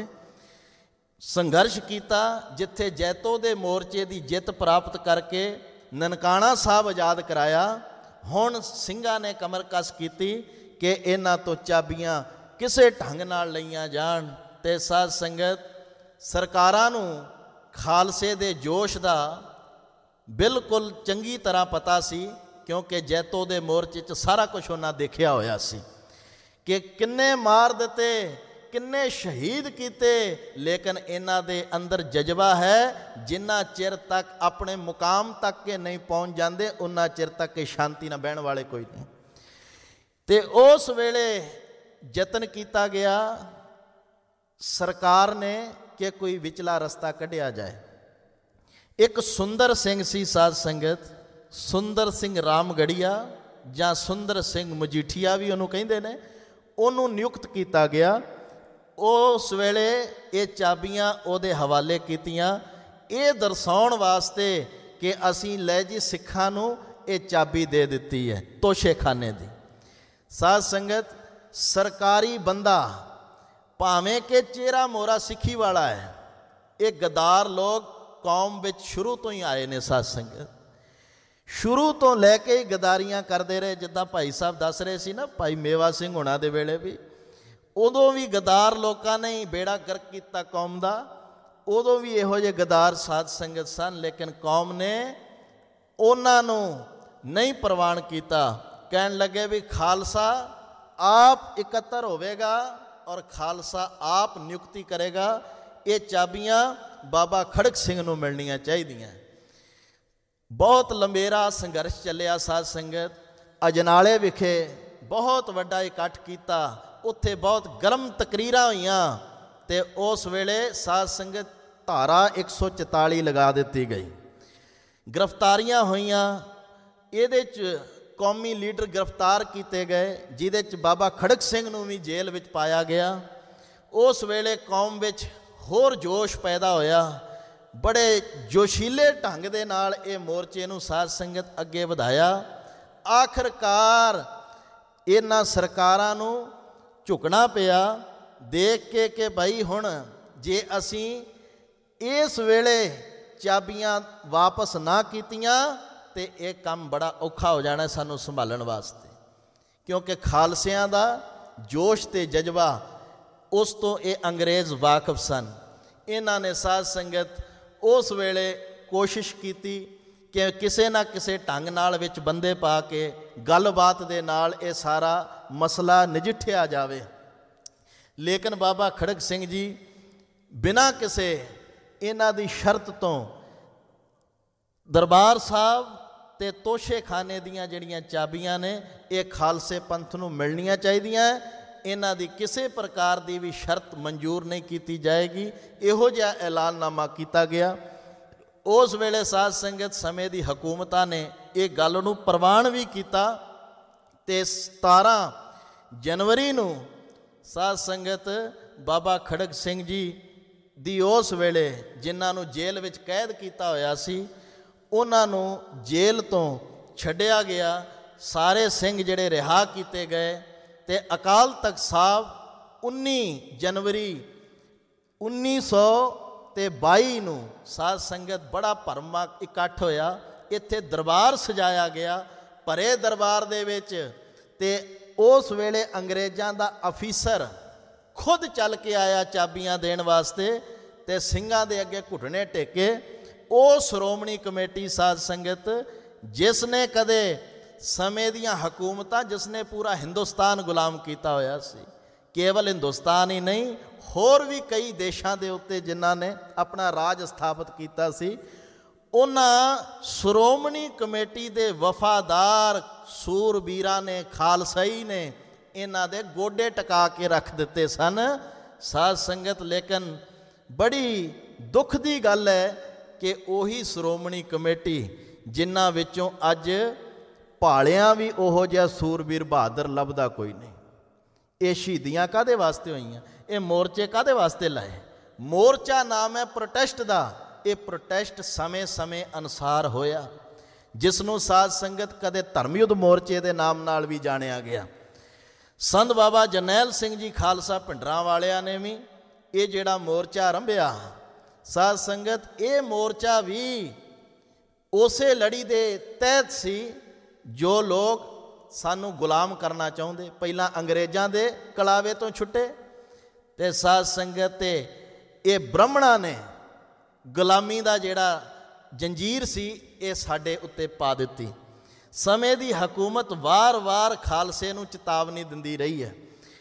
ਸੰਘਰਸ਼ ਕੀਤਾ, ਜਿੱਥੇ ਜੈਤੋ ਦੇ ਮੋਰਚੇ ਦੀ ਜਿੱਤ ਪ੍ਰਾਪਤ ਕਰਕੇ ਨਨਕਾਣਾ ਸਾਹਿਬ ਆਜ਼ਾਦ ਕਰਾਇਆ। ਹੁਣ ਸਿੰਘਾਂ ਨੇ ਕਮਰ ਕਸ ਕੀਤੀ ਕਿ ਇਹਨਾਂ ਤੋਂ ਚਾਬੀਆਂ ਕਿਸੇ ਢੰਗ ਨਾਲ ਲਈਆਂ ਜਾਣ। ਤੇ ਸਾਧ ਸੰਗਤ, ਸਰਕਾਰਾਂ ਨੂੰ ਖਾਲਸੇ ਦੇ ਜੋਸ਼ ਦਾ ਬਿਲਕੁਲ ਚੰਗੀ ਤਰ੍ਹਾਂ ਪਤਾ ਸੀ, ਕਿਉਂਕਿ ਜੈਤੋ ਦੇ ਮੋਰਚੇ 'ਚ ਸਾਰਾ ਕੁਝ ਉਹਨਾਂ ਦੇਖਿਆ ਹੋਇਆ ਸੀ ਕਿ ਕਿੰਨੇ ਮਾਰ ਦਿੱਤੇ, ਕਿੰਨੇ ਸ਼ਹੀਦ ਕੀਤੇ, ਲੇਕਿਨ ਇਹਨਾਂ ਦੇ ਅੰਦਰ ਜਜ਼ਬਾ ਹੈ, ਜਿੰਨਾ ਚਿਰ ਤੱਕ ਆਪਣੇ ਮੁਕਾਮ ਤੱਕ ਕੇ ਨਹੀਂ ਪਹੁੰਚ ਜਾਂਦੇ ਉਹਨਾਂ ਚਿਰ ਤੱਕ ਕਿ ਸ਼ਾਂਤੀ ਨਾਲ ਬਹਿਣ ਵਾਲੇ ਕੋਈ ਨਹੀਂ। ਤੇ ਉਸ ਵੇਲੇ ਯਤਨ ਕੀਤਾ ਗਿਆ ਸਰਕਾਰ ਨੇ ਕਿ ਕੋਈ ਵਿਚਲਾ ਰਸਤਾ ਕੱਢਿਆ ਜਾਏ। ਇੱਕ ਸੁੰਦਰ ਸਿੰਘ ਸੀ ਸਾਧ ਸੰਗਤ, ਸੁੰਦਰ ਸਿੰਘ ਰਾਮਗੜੀਆ ਜਾਂ ਸੁੰਦਰ ਸਿੰਘ ਮਜੀਠੀਆ ਵੀ ਉਹਨੂੰ ਕਹਿੰਦੇ ਨੇ, ਉਹਨੂੰ ਨਿਯੁਕਤ ਕੀਤਾ ਗਿਆ। ਉਸ ਵੇਲੇ ਇਹ ਚਾਬੀਆਂ ਉਹਦੇ ਹਵਾਲੇ ਕੀਤੀਆਂ, ਇਹ ਦਰਸਾਉਣ ਵਾਸਤੇ ਕਿ ਅਸੀਂ ਲੈ ਜੀ ਸਿੱਖਾਂ ਨੂੰ ਇਹ ਚਾਬੀ ਦੇ ਦਿੱਤੀ ਹੈ ਤੋਸ਼ੇਖਾਨੇ ਦੀ। ਸਾਧ ਸੰਗਤ, ਸਰਕਾਰੀ ਬੰਦਾ ਭਾਵੇਂ ਕਿ ਚਿਹਰਾ ਮੋਰਾ ਸਿੱਖੀ ਵਾਲਾ ਹੈ, ਇਹ ਗਦਾਰ ਲੋਕ ਕੌਮ ਵਿੱਚ ਸ਼ੁਰੂ ਤੋਂ ਹੀ ਆਏ ਨੇ। ਸਾਧ ਸੰਗਤ, ਸ਼ੁਰੂ ਤੋਂ ਲੈ ਕੇ ਹੀ ਗਦਾਰੀਆਂ ਕਰਦੇ ਰਹੇ। ਜਿੱਦਾਂ ਭਾਈ ਸਾਹਿਬ ਦੱਸ ਰਹੇ ਸੀ ਨਾ, ਭਾਈ ਮੇਵਾ ਸਿੰਘ ਹੋਣਾ ਦੇ ਵੇਲੇ ਵੀ, ਉਦੋਂ ਵੀ ਗਦਾਰ ਲੋਕਾਂ ਨੇ ਹੀ ਬੇੜਾ ਗਰਕ ਕੀਤਾ ਕੌਮ ਦਾ। ਉਦੋਂ ਵੀ ਇਹੋ ਜਿਹੇ ਗਦਾਰ ਸਾਧ ਸੰਗਤ ਸਨ, ਲੇਕਿਨ ਕੌਮ ਨੇ ਉਹਨਾਂ ਨੂੰ ਨਹੀਂ ਪ੍ਰਵਾਨ ਕੀਤਾ। ਕਹਿਣ ਲੱਗੇ ਵੀ ਖਾਲਸਾ ਆਪ ਇਕੱਤਰ ਹੋਵੇਗਾ ਔਰ ਖਾਲਸਾ ਆਪ ਨਿਯੁਕਤੀ ਕਰੇਗਾ, ਇਹ ਚਾਬੀਆਂ ਬਾਬਾ ਖੜਕ ਸਿੰਘ ਨੂੰ ਮਿਲਣੀਆਂ ਚਾਹੀਦੀਆਂ। ਬਹੁਤ ਲੰਬੇਰਾ ਸੰਘਰਸ਼ ਚੱਲਿਆ ਸਾਧ ਸੰਗਤ। ਅਜਨਾਲੇ ਵਿਖੇ ਬਹੁਤ ਵੱਡਾ ਇਕੱਠ ਕੀਤਾ, ਉੱਥੇ ਬਹੁਤ ਗਰਮ ਤਕਰੀਰਾਂ ਹੋਈਆਂ ਤੇ ਉਸ ਵੇਲੇ ਸਾਧ ਸੰਗਤ ਧਾਰਾ ਇੱਕ ਸੌ ਚੁਤਾਲੀ ਲਗਾ ਦਿੱਤੀ ਗਈ। ਗ੍ਰਿਫਤਾਰੀਆਂ ਹੋਈਆਂ, ਇਹਦੇ 'ਚ ਕੌਮੀ ਲੀਡਰ ਗ੍ਰਿਫਤਾਰ ਕੀਤੇ ਗਏ, ਜਿਹਦੇ 'ਚ ਬਾਬਾ ਖੜਕ ਸਿੰਘ ਨੂੰ ਵੀ ਜੇਲ੍ਹ ਵਿੱਚ ਪਾਇਆ ਗਿਆ। ਉਸ ਵੇਲੇ ਕੌਮ ਵਿੱਚ ਹੋਰ ਜੋਸ਼ ਪੈਦਾ ਹੋਇਆ। ਬੜੇ ਜੋਸ਼ੀਲੇ ਢੰਗ ਦੇ ਨਾਲ ਇਹ ਮੋਰਚੇ ਨੂੰ ਸਾਧ ਸੰਗਤ ਅੱਗੇ ਵਧਾਇਆ। ਆਖਰਕਾਰ ਇਹਨਾਂ ਸਰਕਾਰਾਂ ਨੂੰ ਝੁਕਣਾ ਪਿਆ, ਦੇਖ ਕੇ ਕਿ ਭਾਈ ਹੁਣ ਜੇ ਅਸੀਂ ਇਸ ਵੇਲੇ ਚਾਬੀਆਂ ਵਾਪਸ ਨਾ ਕੀਤੀਆਂ ਤੇ ਇਹ ਕੰਮ ਬੜਾ ਔਖਾ ਹੋ ਜਾਣਾ ਸਾਨੂੰ ਸੰਭਾਲਣ ਵਾਸਤੇ, ਕਿਉਂਕਿ ਖਾਲਸਿਆਂ ਦਾ ਜੋਸ਼ ਤੇ ਜਜ਼ਬਾ ਉਸ ਤੋਂ ਇਹ ਅੰਗਰੇਜ਼ ਵਾਕਿਫ ਸਨ। ਇਹਨਾਂ ਨੇ ਸਾਧ ਸੰਗਤ ਉਸ ਵੇਲੇ ਕੋਸ਼ਿਸ਼ ਕੀਤੀ ਕਿ ਕਿਸੇ ਨਾ ਕਿਸੇ ਢੰਗ ਨਾਲ ਵਿੱਚ ਬੰਦੇ ਪਾ ਕੇ ਗੱਲਬਾਤ ਦੇ ਨਾਲ ਇਹ ਸਾਰਾ ਮਸਲਾ ਨਜਿੱਠਿਆ ਜਾਵੇ। ਲੇਕਿਨ ਬਾਬਾ ਖੜਕ ਸਿੰਘ ਜੀ ਬਿਨਾਂ ਕਿਸੇ ਇਹਨਾਂ ਦੀ ਸ਼ਰਤ ਤੋਂ ਦਰਬਾਰ ਸਾਹਿਬ ਤੇ ਤੋਸ਼ੇਖਾਨੇ ਦੀਆਂ ਜਿਹੜੀਆਂ ਚਾਬੀਆਂ ਨੇ ਇਹ ਖਾਲਸੇ ਪੰਥ ਨੂੰ ਮਿਲਣੀਆਂ ਚਾਹੀਦੀਆਂ, ਇਹਨਾਂ ਦੀ ਕਿਸੇ ਪ੍ਰਕਾਰ ਦੀ ਵੀ ਸ਼ਰਤ ਮਨਜ਼ੂਰ ਨਹੀਂ ਕੀਤੀ ਜਾਏਗੀ। ਇਹੋ ਜਿਹਾ ਐਲਾਨਨਾਮਾ ਕੀਤਾ ਗਿਆ। ਉਸ ਵੇਲੇ ਸਾਧ ਸੰਗਤ ਸਮੇਂ ਦੀ ਹਕੂਮਤਾਂ ਨੇ ਇਹ ਗੱਲ ਨੂੰ ਪ੍ਰਵਾਨ ਵੀ ਕੀਤਾ ਤੇ ਸਤਾਰਾਂ ਜਨਵਰੀ ਨੂੰ ਸਾਧ ਸੰਗਤ ਬਾਬਾ ਖੜਕ ਸਿੰਘ ਜੀ ਦੀ ਉਸ ਵੇਲੇ ਜਿਨ੍ਹਾਂ ਨੂੰ ਜੇਲ੍ਹ ਵਿੱਚ ਕੈਦ ਕੀਤਾ ਹੋਇਆ ਸੀ, ਉਹਨਾਂ ਨੂੰ ਜੇਲ੍ਹ ਤੋਂ ਛੱਡਿਆ ਗਿਆ। ਸਾਰੇ ਸਿੰਘ ਜਿਹੜੇ ਰਿਹਾ ਕੀਤੇ ਗਏ ਤੇ ਅਕਾਲ ਤਖਤ ਸਾਹਿਬ ਉੱਨੀ ਜਨਵਰੀ ਉੱਨੀ ਸੌ ਤੇ ਬਾਈ ਨੂੰ ਸਾਧ ਸੰਗਤ ਬੜਾ ਭਰਮਾ ਇਕੱਠ ਹੋਇਆ। ਇੱਥੇ ਦਰਬਾਰ ਸਜਾਇਆ ਗਿਆ ਭਰੇ ਦਰਬਾਰ ਦੇ ਵਿੱਚ, ਤੇ ਉਸ ਵੇਲੇ ਅੰਗਰੇਜ਼ਾਂ ਦਾ ਅਫੀਸਰ ਖੁਦ ਚੱਲ ਕੇ ਆਇਆ ਚਾਬੀਆਂ ਦੇਣ ਵਾਸਤੇ ਤੇ ਸਿੰਘਾਂ ਦੇ ਅੱਗੇ ਘੁਟਨੇ ਟੇਕੇ। ਉਹ ਸ਼੍ਰੋਮਣੀ ਕਮੇਟੀ ਸਾਧ ਸੰਗਤ ਜਿਸ ਨੇ ਕਦੇ ਸਮੇਂ ਦੀਆਂ ਹਕੂਮਤਾਂ, ਜਿਸ ਨੇ ਪੂਰਾ ਹਿੰਦੁਸਤਾਨ ਗੁਲਾਮ ਕੀਤਾ ਹੋਇਆ ਸੀ, ਕੇਵਲ ਹਿੰਦੁਸਤਾਨ ਹੀ ਨਹੀਂ ਹੋਰ ਵੀ ਕਈ ਦੇਸ਼ਾਂ ਦੇ ਉੱਤੇ ਜਿਨ੍ਹਾਂ ਨੇ ਆਪਣਾ ਰਾਜ ਸਥਾਪਿਤ ਕੀਤਾ ਸੀ, ਉਹਨਾਂ ਸ਼੍ਰੋਮਣੀ ਕਮੇਟੀ ਦੇ ਵਫਾਦਾਰ ਸੂਰਬੀਰਾਂ ਨੇ, ਖਾਲਸਾਈ ਨੇ ਇਹਨਾਂ ਦੇ ਗੋਡੇ ਟਿਕਾ ਕੇ ਰੱਖ ਦਿੱਤੇ ਸਨ ਸਾਧ ਸੰਗਤ। ਲੇਕਿਨ ਬੜੀ ਦੁੱਖ ਦੀ ਗੱਲ ਹੈ ਕਿ ਉਹੀ ਸ਼੍ਰੋਮਣੀ ਕਮੇਟੀ ਜਿਨ੍ਹਾਂ ਵਿੱਚੋਂ ਅੱਜ ਭਾਲਿਆਂ ਵੀ ਉਹੋ ਜਿਹਾ ਸੂਰਬੀਰ ਬਹਾਦਰ ਲੱਭਦਾ ਕੋਈ ਨਹੀਂ। ਇਹ ਸ਼ਹੀਦੀਆਂ ਕਾਹਦੇ ਵਾਸਤੇ ਹੋਈਆਂ? ਇਹ ਮੋਰਚੇ ਕਾਹਦੇ ਵਾਸਤੇ ਲਾਏ? ਮੋਰਚਾ ਨਾਮ ਹੈ ਪ੍ਰੋਟੈਸਟ ਦਾ। ਇਹ ਪ੍ਰੋਟੈਸਟ ਸਮੇਂ ਸਮੇਂ ਅਨੁਸਾਰ ਹੋਇਆ, ਜਿਸ ਨੂੰ ਸਾਧ ਸੰਗਤ ਕਦੇ ਧਰਮ ਯੁੱਧ ਮੋਰਚੇ ਦੇ ਨਾਮ ਨਾਲ ਵੀ ਜਾਣਿਆ ਗਿਆ। ਸੰਤ ਬਾਬਾ ਜਰਨੈਲ ਸਿੰਘ ਜੀ ਖਾਲਸਾ ਭਿੰਡਰਾਂ ਵਾਲਿਆਂ ਨੇ ਵੀ ਇਹ ਜਿਹੜਾ ਮੋਰਚਾ ਆਰੰਭਿਆ, ਸਾਧ ਸੰਗਤ, ਇਹ ਮੋਰਚਾ ਵੀ ਉਸੇ ਲੜੀ ਦੇ ਤਹਿਤ ਸੀ ਜੋ ਲੋਕ ਸਾਨੂੰ ਗੁਲਾਮ ਕਰਨਾ ਚਾਹੁੰਦੇ। ਪਹਿਲਾਂ ਅੰਗਰੇਜ਼ਾਂ ਦੇ ਕਲਾਵੇ ਤੋਂ ਛੁੱਟੇ ਤੇ ਸਾਧ ਸੰਗਤ ਤੇ ਇਹ ਬ੍ਰਾਹਮਣਾਂ ਨੇ ਗੁਲਾਮੀ ਦਾ ਜਿਹੜਾ ਜੰਜੀਰ ਸੀ ਇਹ ਸਾਡੇ ਉੱਤੇ ਪਾ ਦਿੱਤੀ। ਸਮੇਂ ਦੀ ਹਕੂਮਤ ਵਾਰ-ਵਾਰ ਖਾਲਸੇ ਨੂੰ ਚੇਤਾਵਨੀ ਦਿੰਦੀ ਰਹੀ ਹੈ।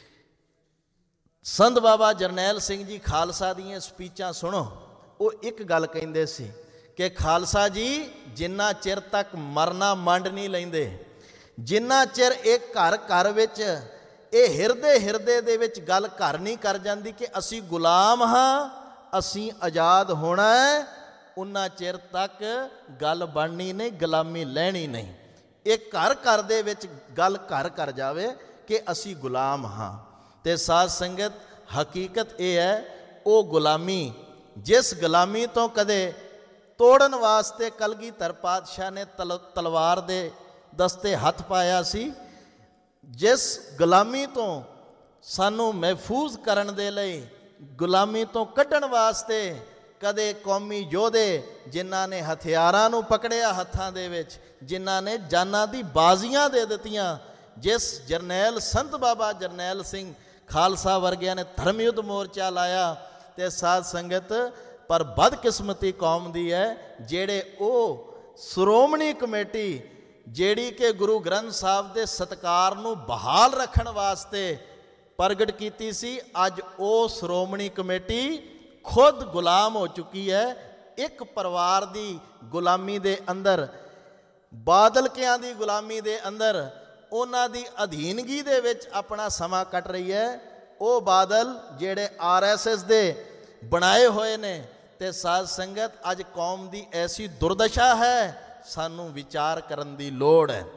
ਸੰਤ ਬਾਬਾ ਜਰਨੈਲ ਸਿੰਘ ਜੀ ਖਾਲਸਾ ਦੀਆਂ ਸਪੀਚਾਂ ਸੁਣੋ। ਉਹ ਇੱਕ ਗੱਲ ਕਹਿੰਦੇ ਸੀ ਕਿ ਖਾਲਸਾ ਜੀ ਜਿੰਨਾ ਚਿਰ ਤੱਕ ਮਰਨਾ ਮੰਡ ਨਹੀਂ ਲੈਂਦੇ, ਜਿੰਨਾ ਚਿਰ ਇਹ ਘਰ ਘਰ ਵਿੱਚ, ਇਹ ਹਿਰਦੇ ਹਿਰਦੇ ਦੇ ਵਿੱਚ ਗੱਲ ਘਰ ਨਹੀਂ ਕਰ ਜਾਂਦੀ ਕਿ ਅਸੀਂ ਗੁਲਾਮ ਹਾਂ, ਅਸੀਂ ਆਜ਼ਾਦ ਹੋਣਾ ਹੈ, ਉਨਾ ਚਿਰ ਤੱਕ ਗੱਲ ਬਣਨੀ ਨਹੀਂ, ਗੁਲਾਮੀ ਲੈਣੀ ਨਹੀਂ। ਇਹ ਘਰ ਘਰ ਦੇ ਵਿੱਚ ਗੱਲ ਘਰ ਕਰ ਜਾਵੇ ਕਿ ਅਸੀਂ ਗੁਲਾਮ ਹਾਂ। ਤੇ ਸਾਧ ਸੰਗਤ, ਹਕੀਕਤ ਇਹ ਹੈ, ਉਹ ਗੁਲਾਮੀ, ਜਿਸ ਗੁਲਾਮੀ ਤੋਂ ਕਦੇ ਤੋੜਨ ਵਾਸਤੇ ਕਲਗੀਧਰ ਪਾਤਸ਼ਾਹ ਨੇ ਤਲ ਤਲਵਾਰ ਦੇ ਦਸਤੇ ਹੱਥ ਪਾਇਆ ਸੀ, ਜਿਸ ਗੁਲਾਮੀ ਤੋਂ ਸਾਨੂੰ ਮਹਿਫੂਜ਼ ਕਰਨ ਦੇ ਲਈ, ਗੁਲਾਮੀ ਤੋਂ ਕੱਢਣ ਵਾਸਤੇ ਕਦੇ ਕੌਮੀ ਯੋਧੇ ਜਿਨ੍ਹਾਂ ਨੇ ਹਥਿਆਰਾਂ ਨੂੰ ਪਕੜਿਆ ਹੱਥਾਂ ਦੇ ਵਿੱਚ, ਜਿਨ੍ਹਾਂ ਨੇ ਜਾਨਾਂ ਦੀ ਬਾਜ਼ੀਆਂ ਦੇ ਦਿੱਤੀਆਂ, ਜਿਸ ਜਰਨੈਲ ਸੰਤ ਬਾਬਾ ਜਰਨੈਲ ਸਿੰਘ ਖਾਲਸਾ ਵਰਗਿਆਂ ਨੇ ਧਰਮ ਯੁੱਧ ਮੋਰਚਾ ਲਾਇਆ। ਤੇ ਸਾਧ ਸੰਗਤ, ਪਰ ਬਦਕਿਸਮਤੀ ਕੌਮ ਦੀ ਹੈ ਜਿਹੜੇ ਉਹ ਸ਼੍ਰੋਮਣੀ ਕਮੇਟੀ, ਜਿਹੜੀ ਕਿ ਗੁਰੂ ਗ੍ਰੰਥ ਸਾਹਿਬ ਦੇ ਸਤਿਕਾਰ ਨੂੰ ਬਹਾਲ ਰੱਖਣ ਵਾਸਤੇ ਪ੍ਰਗਟ ਕੀਤੀ ਸੀ, ਅੱਜ ਉਹ ਸ਼੍ਰੋਮਣੀ ਕਮੇਟੀ ਖੁਦ ਗੁਲਾਮ ਹੋ ਚੁੱਕੀ ਹੈ। ਇੱਕ ਪਰਿਵਾਰ ਦੀ ਗੁਲਾਮੀ ਦੇ ਅੰਦਰ, ਬਾਦਲਕਿਆਂ ਦੀ ਗੁਲਾਮੀ ਦੇ ਅੰਦਰ, ਉਹਨਾਂ ਦੀ ਅਧੀਨਗੀ ਦੇ ਵਿੱਚ ਆਪਣਾ ਸਮਾਂ ਕੱਟ ਰਹੀ ਹੈ। ਉਹ ਬਾਦਲ ਜਿਹੜੇ ਆਰ ਐਸ ਐਸ ਦੇ ਬਣਾਏ ਹੋਏ ਨੇ। ਤੇ ਸਾਧ ਸੰਗਤ, ਅੱਜ ਕੌਮ ਦੀ ਐਸੀ ਦੁਰਦਸ਼ਾ ਹੈ, ਸਾਨੂੰ ਵਿਚਾਰ ਕਰਨ ਦੀ ਲੋੜ ਹੈ।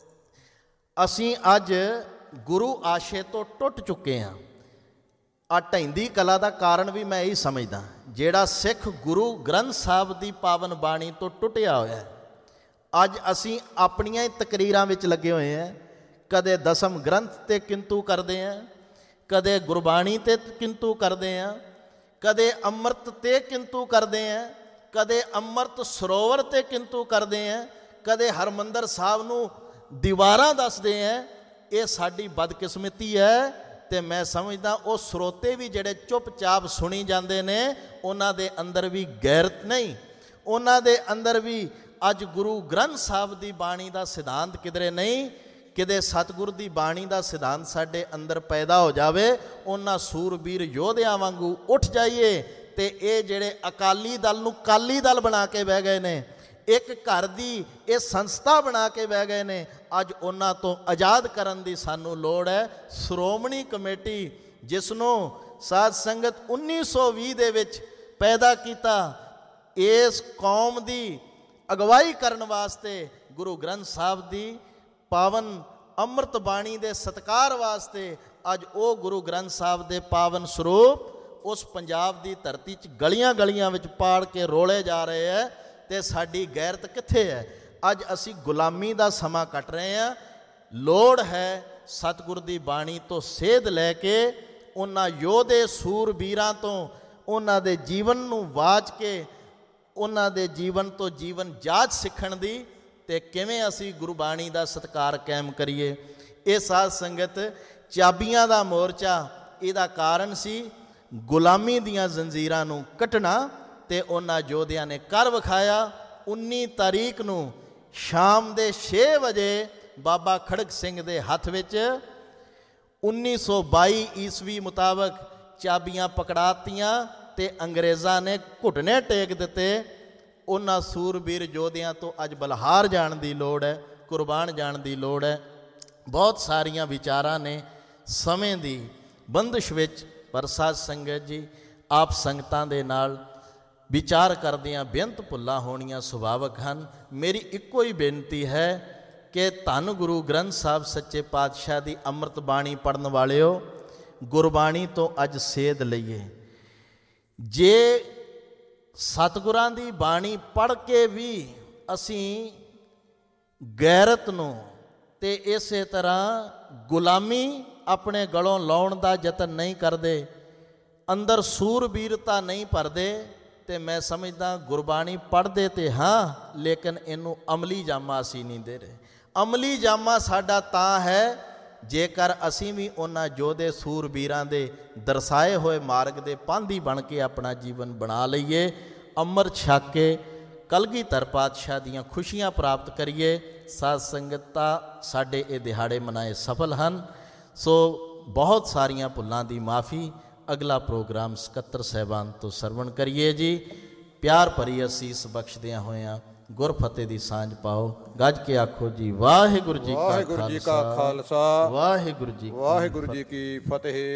ਅਸੀਂ ਅੱਜ ਗੁਰੂ ਆਸ਼ੇ ਤੋਂ ਟੁੱਟ ਚੁੱਕੇ ਹਾਂ। ਆ ਢਹਿੰਦੀ ਕਲਾ ਦਾ ਕਾਰਨ ਵੀ ਮੈਂ ਇਹੀ ਸਮਝਦਾ, ਜਿਹੜਾ ਸਿੱਖ ਗੁਰੂ ਗ੍ਰੰਥ ਸਾਹਿਬ ਦੀ ਪਾਵਨ ਬਾਣੀ ਤੋਂ ਟੁੱਟਿਆ ਹੋਇਆ ਹੈ। ਅੱਜ ਅਸੀਂ ਆਪਣੀਆਂ ਹੀ ਤਕਰੀਰਾਂ ਵਿੱਚ ਲੱਗੇ ਹੋਏ ਹਾਂ, ਕਦੇ ਦਸਮ ਗ੍ਰੰਥ 'ਤੇ ਕਿੰਤੂ ਕਰਦੇ ਹਾਂ, ਕਦੇ ਗੁਰਬਾਣੀ 'ਤੇ ਕਿੰਤੂ ਕਰਦੇ ਹਾਂ, ਕਦੇ ਅੰਮ੍ਰਿਤ 'ਤੇ ਕਿੰਤੂ ਕਰਦੇ ਹਾਂ, ਕਦੇ ਅੰਮ੍ਰਿਤ ਸਰੋਵਰ 'ਤੇ ਕਿੰਤੂ ਕਰਦੇ ਹਾਂ, ਕਦੇ ਹਰਮੰਦਰ ਸਾਹਿਬ ਨੂੰ ਦੀਵਾਰਾਂ ਦੱਸਦੇ ਹਾਂ। ਇਹ ਸਾਡੀ ਬਦਕਿਸਮਤੀ ਹੈ। ਤੇ ਮੈਂ ਸਮਝਦਾ ਉਹ ਸਰੋਤੇ ਵੀ ਜਿਹੜੇ ਚੁੱਪਚਾਪ ਸੁਣੀ ਜਾਂਦੇ ਨੇ, ਉਹਨਾਂ ਦੇ ਅੰਦਰ ਵੀ ਗੈਰਤ ਨਹੀਂ, ਉਹਨਾਂ ਦੇ ਅੰਦਰ ਵੀ ਅੱਜ ਗੁਰੂ ਗ੍ਰੰਥ ਸਾਹਿਬ ਦੀ ਬਾਣੀ ਦਾ ਸਿਧਾਂਤ ਕਿਧਰੇ ਨਹੀਂ। ਕਿਤੇ ਸਤਿਗੁਰ ਦੀ ਬਾਣੀ ਦਾ ਸਿਧਾਂਤ ਸਾਡੇ ਅੰਦਰ ਪੈਦਾ ਹੋ ਜਾਵੇ, ਉਹਨਾਂ ਸੂਰਬੀਰ ਯੋਧਿਆਂ ਵਾਂਗੂ ਉੱਠ ਜਾਈਏ। ਤੇ ਇਹ ਜਿਹੜੇ ਅਕਾਲੀ ਦਲ ਨੂੰ ਕਾਲੀ ਦਲ ਬਣਾ ਕੇ ਬਹਿ ਗਏ ਨੇ, ਇੱਕ ਘਰ ਦੀ ਇਹ ਸੰਸਥਾ ਬਣਾ ਕੇ ਬਹਿ ਗਏ ਨੇ, ਅੱਜ ਉਹਨਾਂ ਤੋਂ ਆਜ਼ਾਦ ਕਰਨ ਦੀ ਸਾਨੂੰ ਲੋੜ ਹੈ। ਸ਼੍ਰੋਮਣੀ ਕਮੇਟੀ, ਜਿਸ ਨੂੰ ਸਾਧ ਸੰਗਤ ਉੱਨੀ ਸੌ ਵੀਹ ਦੇ ਵਿੱਚ ਪੈਦਾ ਕੀਤਾ, ਇਸ ਕੌਮ ਦੀ ਅਗਵਾਈ ਕਰਨ ਵਾਸਤੇ, ਗੁਰੂ ਗ੍ਰੰਥ ਸਾਹਿਬ ਦੀ ਪਾਵਨ ਅੰਮ੍ਰਿਤ ਬਾਣੀ ਦੇ ਸਤਿਕਾਰ ਵਾਸਤੇ, ਅੱਜ ਉਹ ਗੁਰੂ ਗ੍ਰੰਥ ਸਾਹਿਬ ਦੇ ਪਾਵਨ ਸਰੂਪ ਉਸ ਪੰਜਾਬ ਦੀ ਧਰਤੀ 'ਚ ਗਲੀਆਂ ਗਲੀਆਂ ਵਿੱਚ ਪਾੜ ਕੇ ਰੋਲੇ ਜਾ ਰਹੇ ਹੈ। ਤੇ ਸਾਡੀ ਗੈਰਤ ਕਿੱਥੇ ਹੈ? ਅੱਜ ਅਸੀਂ ਗੁਲਾਮੀ ਦਾ ਸਮਾਂ ਕੱਟ ਰਹੇ ਹਾਂ। ਲੋੜ ਹੈ ਸਤਿਗੁਰ ਦੀ ਬਾਣੀ ਤੋਂ ਸੇਧ ਲੈ ਕੇ, ਉਹਨਾਂ ਯੋਧੇ ਸੂਰਬੀਰਾਂ ਤੋਂ, ਉਹਨਾਂ ਦੇ ਜੀਵਨ ਨੂੰ ਵਾਚ ਕੇ, ਉਹਨਾਂ ਦੇ ਜੀਵਨ ਤੋਂ ਜੀਵਨ ਜਾਚ ਸਿੱਖਣ ਦੀ, ਤੇ ਕਿਵੇਂ ਅਸੀਂ ਗੁਰਬਾਣੀ ਦਾ ਸਤਿਕਾਰ ਕਾਇਮ ਕਰੀਏ। ਇਹ ਸਾਧ ਸੰਗਤ, ਚਾਬੀਆਂ ਦਾ ਮੋਰਚਾ, ਇਹਦਾ ਕਾਰਨ ਸੀ ਗੁਲਾਮੀ ਦੀਆਂ ਜ਼ੰਜੀਰਾਂ ਨੂੰ ਕੱਟਣਾ। ਤੇ ਉਹਨਾਂ ਯੋਧਿਆਂ ਨੇ ਕਰ ਵਿਖਾਇਆ। ਉੱਨੀ ਤਾਰੀਖ ਨੂੰ ਸ਼ਾਮ ਦੇ ਛੇ ਵਜੇ ਬਾਬਾ ਖੜਕ ਸਿੰਘ ਦੇ ਹੱਥ ਵਿੱਚ ਉੱਨੀ ਸੌ ਬਾਈ ਈਸਵੀ ਮੁਤਾਬਕ ਚਾਬੀਆਂ ਪਕੜਾਤੀਆਂ ਤੇ ਅੰਗਰੇਜ਼ਾਂ ਨੇ ਘੁਟਨੇ ਟੇਕ ਦਿੱਤੇ। ਉਹਨਾਂ ਸੂਰਬੀਰ ਯੋਧਿਆਂ ਤੋਂ ਅੱਜ ਬਲਹਾਰ ਜਾਣ ਦੀ ਲੋੜ ਹੈ, ਕੁਰਬਾਨ ਜਾਣ ਦੀ ਲੋੜ ਹੈ। ਬਹੁਤ ਸਾਰੀਆਂ ਵਿਚਾਰਾਂ ਨੇ ਸਮੇਂ ਦੀ ਬੰਦਿਸ਼ ਵਿੱਚ, ਪਰ ਸਾਧ ਸੰਗਤ ਜੀ, ਆਪ ਸੰਗਤਾਂ ਦੇ ਨਾਲ ਵਿਚਾਰ ਕਰਦਿਆਂ ਬੇਅੰਤ ਭੁੱਲਾਂ ਹੋਣੀਆਂ ਸੁਭਾਵਕ ਹਨ। ਮੇਰੀ ਇੱਕੋ ਹੀ ਬੇਨਤੀ ਹੈ ਕਿ ਧੰਨ ਗੁਰੂ ਗ੍ਰੰਥ ਸਾਹਿਬ ਸੱਚੇ ਪਾਤਸ਼ਾਹ ਦੀ ਅੰਮ੍ਰਿਤ ਬਾਣੀ ਪੜ੍ਹਨ ਵਾਲਿਓ, ਗੁਰਬਾਣੀ ਤੋਂ ਅੱਜ ਸੇਧ ਲਈਏ। ਜੇ ਸਤਿਗੁਰਾਂ ਦੀ ਬਾਣੀ ਪੜ੍ਹ ਕੇ ਵੀ ਅਸੀਂ ਗੈਰਤ ਨੂੰ ਤੇ ਇਸੇ ਤਰ੍ਹਾਂ ਗੁਲਾਮੀ ਆਪਣੇ ਗਲੋਂ ਲਾਉਣ ਦਾ ਯਤਨ ਨਹੀਂ ਕਰਦੇ, ਅੰਦਰ ਸੂਰਬੀਰਤਾ ਨਹੀਂ ਭਰਦੇ, ਤੇ ਮੈਂ ਸਮਝਦਾ ਗੁਰਬਾਣੀ ਪੜ੍ਹਦੇ ਤੇ ਹਾਂ, ਲੇਕਿਨ ਇਹਨੂੰ ਅਮਲੀ ਜਾਮਾ ਅਸੀਂ ਨਹੀਂ ਦੇ ਰਹੇ। ਅਮਲੀ ਜਾਮਾ ਸਾਡਾ ਤਾਂ ਹੈ ਜੇਕਰ ਅਸੀਂ ਵੀ ਉਹਨਾਂ ਯੋਧੇ ਸੂਰਬੀਰਾਂ ਦੇ ਦਰਸਾਏ ਹੋਏ ਮਾਰਗ ਦੇ ਪਾਂਧੀ ਬਣ ਕੇ ਆਪਣਾ ਜੀਵਨ ਬਣਾ ਲਈਏ, ਅੰਮ੍ਰਿਤ ਛਕ ਕੇ ਕਲਗੀਧਰ ਪਾਤਸ਼ਾਹ ਦੀਆਂ ਖੁਸ਼ੀਆਂ ਪ੍ਰਾਪਤ ਕਰੀਏ। ਸਾਧ ਸੰਗਤਾਂ, ਸਾਡੇ ਇਹ ਦਿਹਾੜੇ ਮਨਾਏ ਸਫਲ ਹਨ, ਸੋ ਬਹੁਤ ਸਾਰੀਆਂ ਭੁੱਲਾਂ ਦੀ ਮਾਫੀ। ਅਗਲਾ ਪ੍ਰੋਗਰਾਮ ਸਕੱਤਰ ਸਾਹਿਬਾਨ ਤੋਂ ਸਰਵਣ ਕਰੀਏ ਜੀ। ਪਿਆਰ ਭਰੀ ਅਸੀਸ ਬਖਸ਼ਦਿਆਂ ਹੋਇਆਂ ਗੁਰਫਤਿਹ ਦੀ ਸਾਂਝ ਪਾਓ। ਗੱਜ ਕੇ ਆਖੋ ਜੀ ਵਾਹਿਗੁਰੂ ਜੀ ਕਾ ਵਾਹਿਗੁਰੂ ਜੀ ਕਾ ਖਾਲਸਾ, ਵਾਹਿਗੁਰੂ ਜੀ ਵਾਹਿਗੁਰੂ ਜੀ ਕੀ ਫਤਿਹ।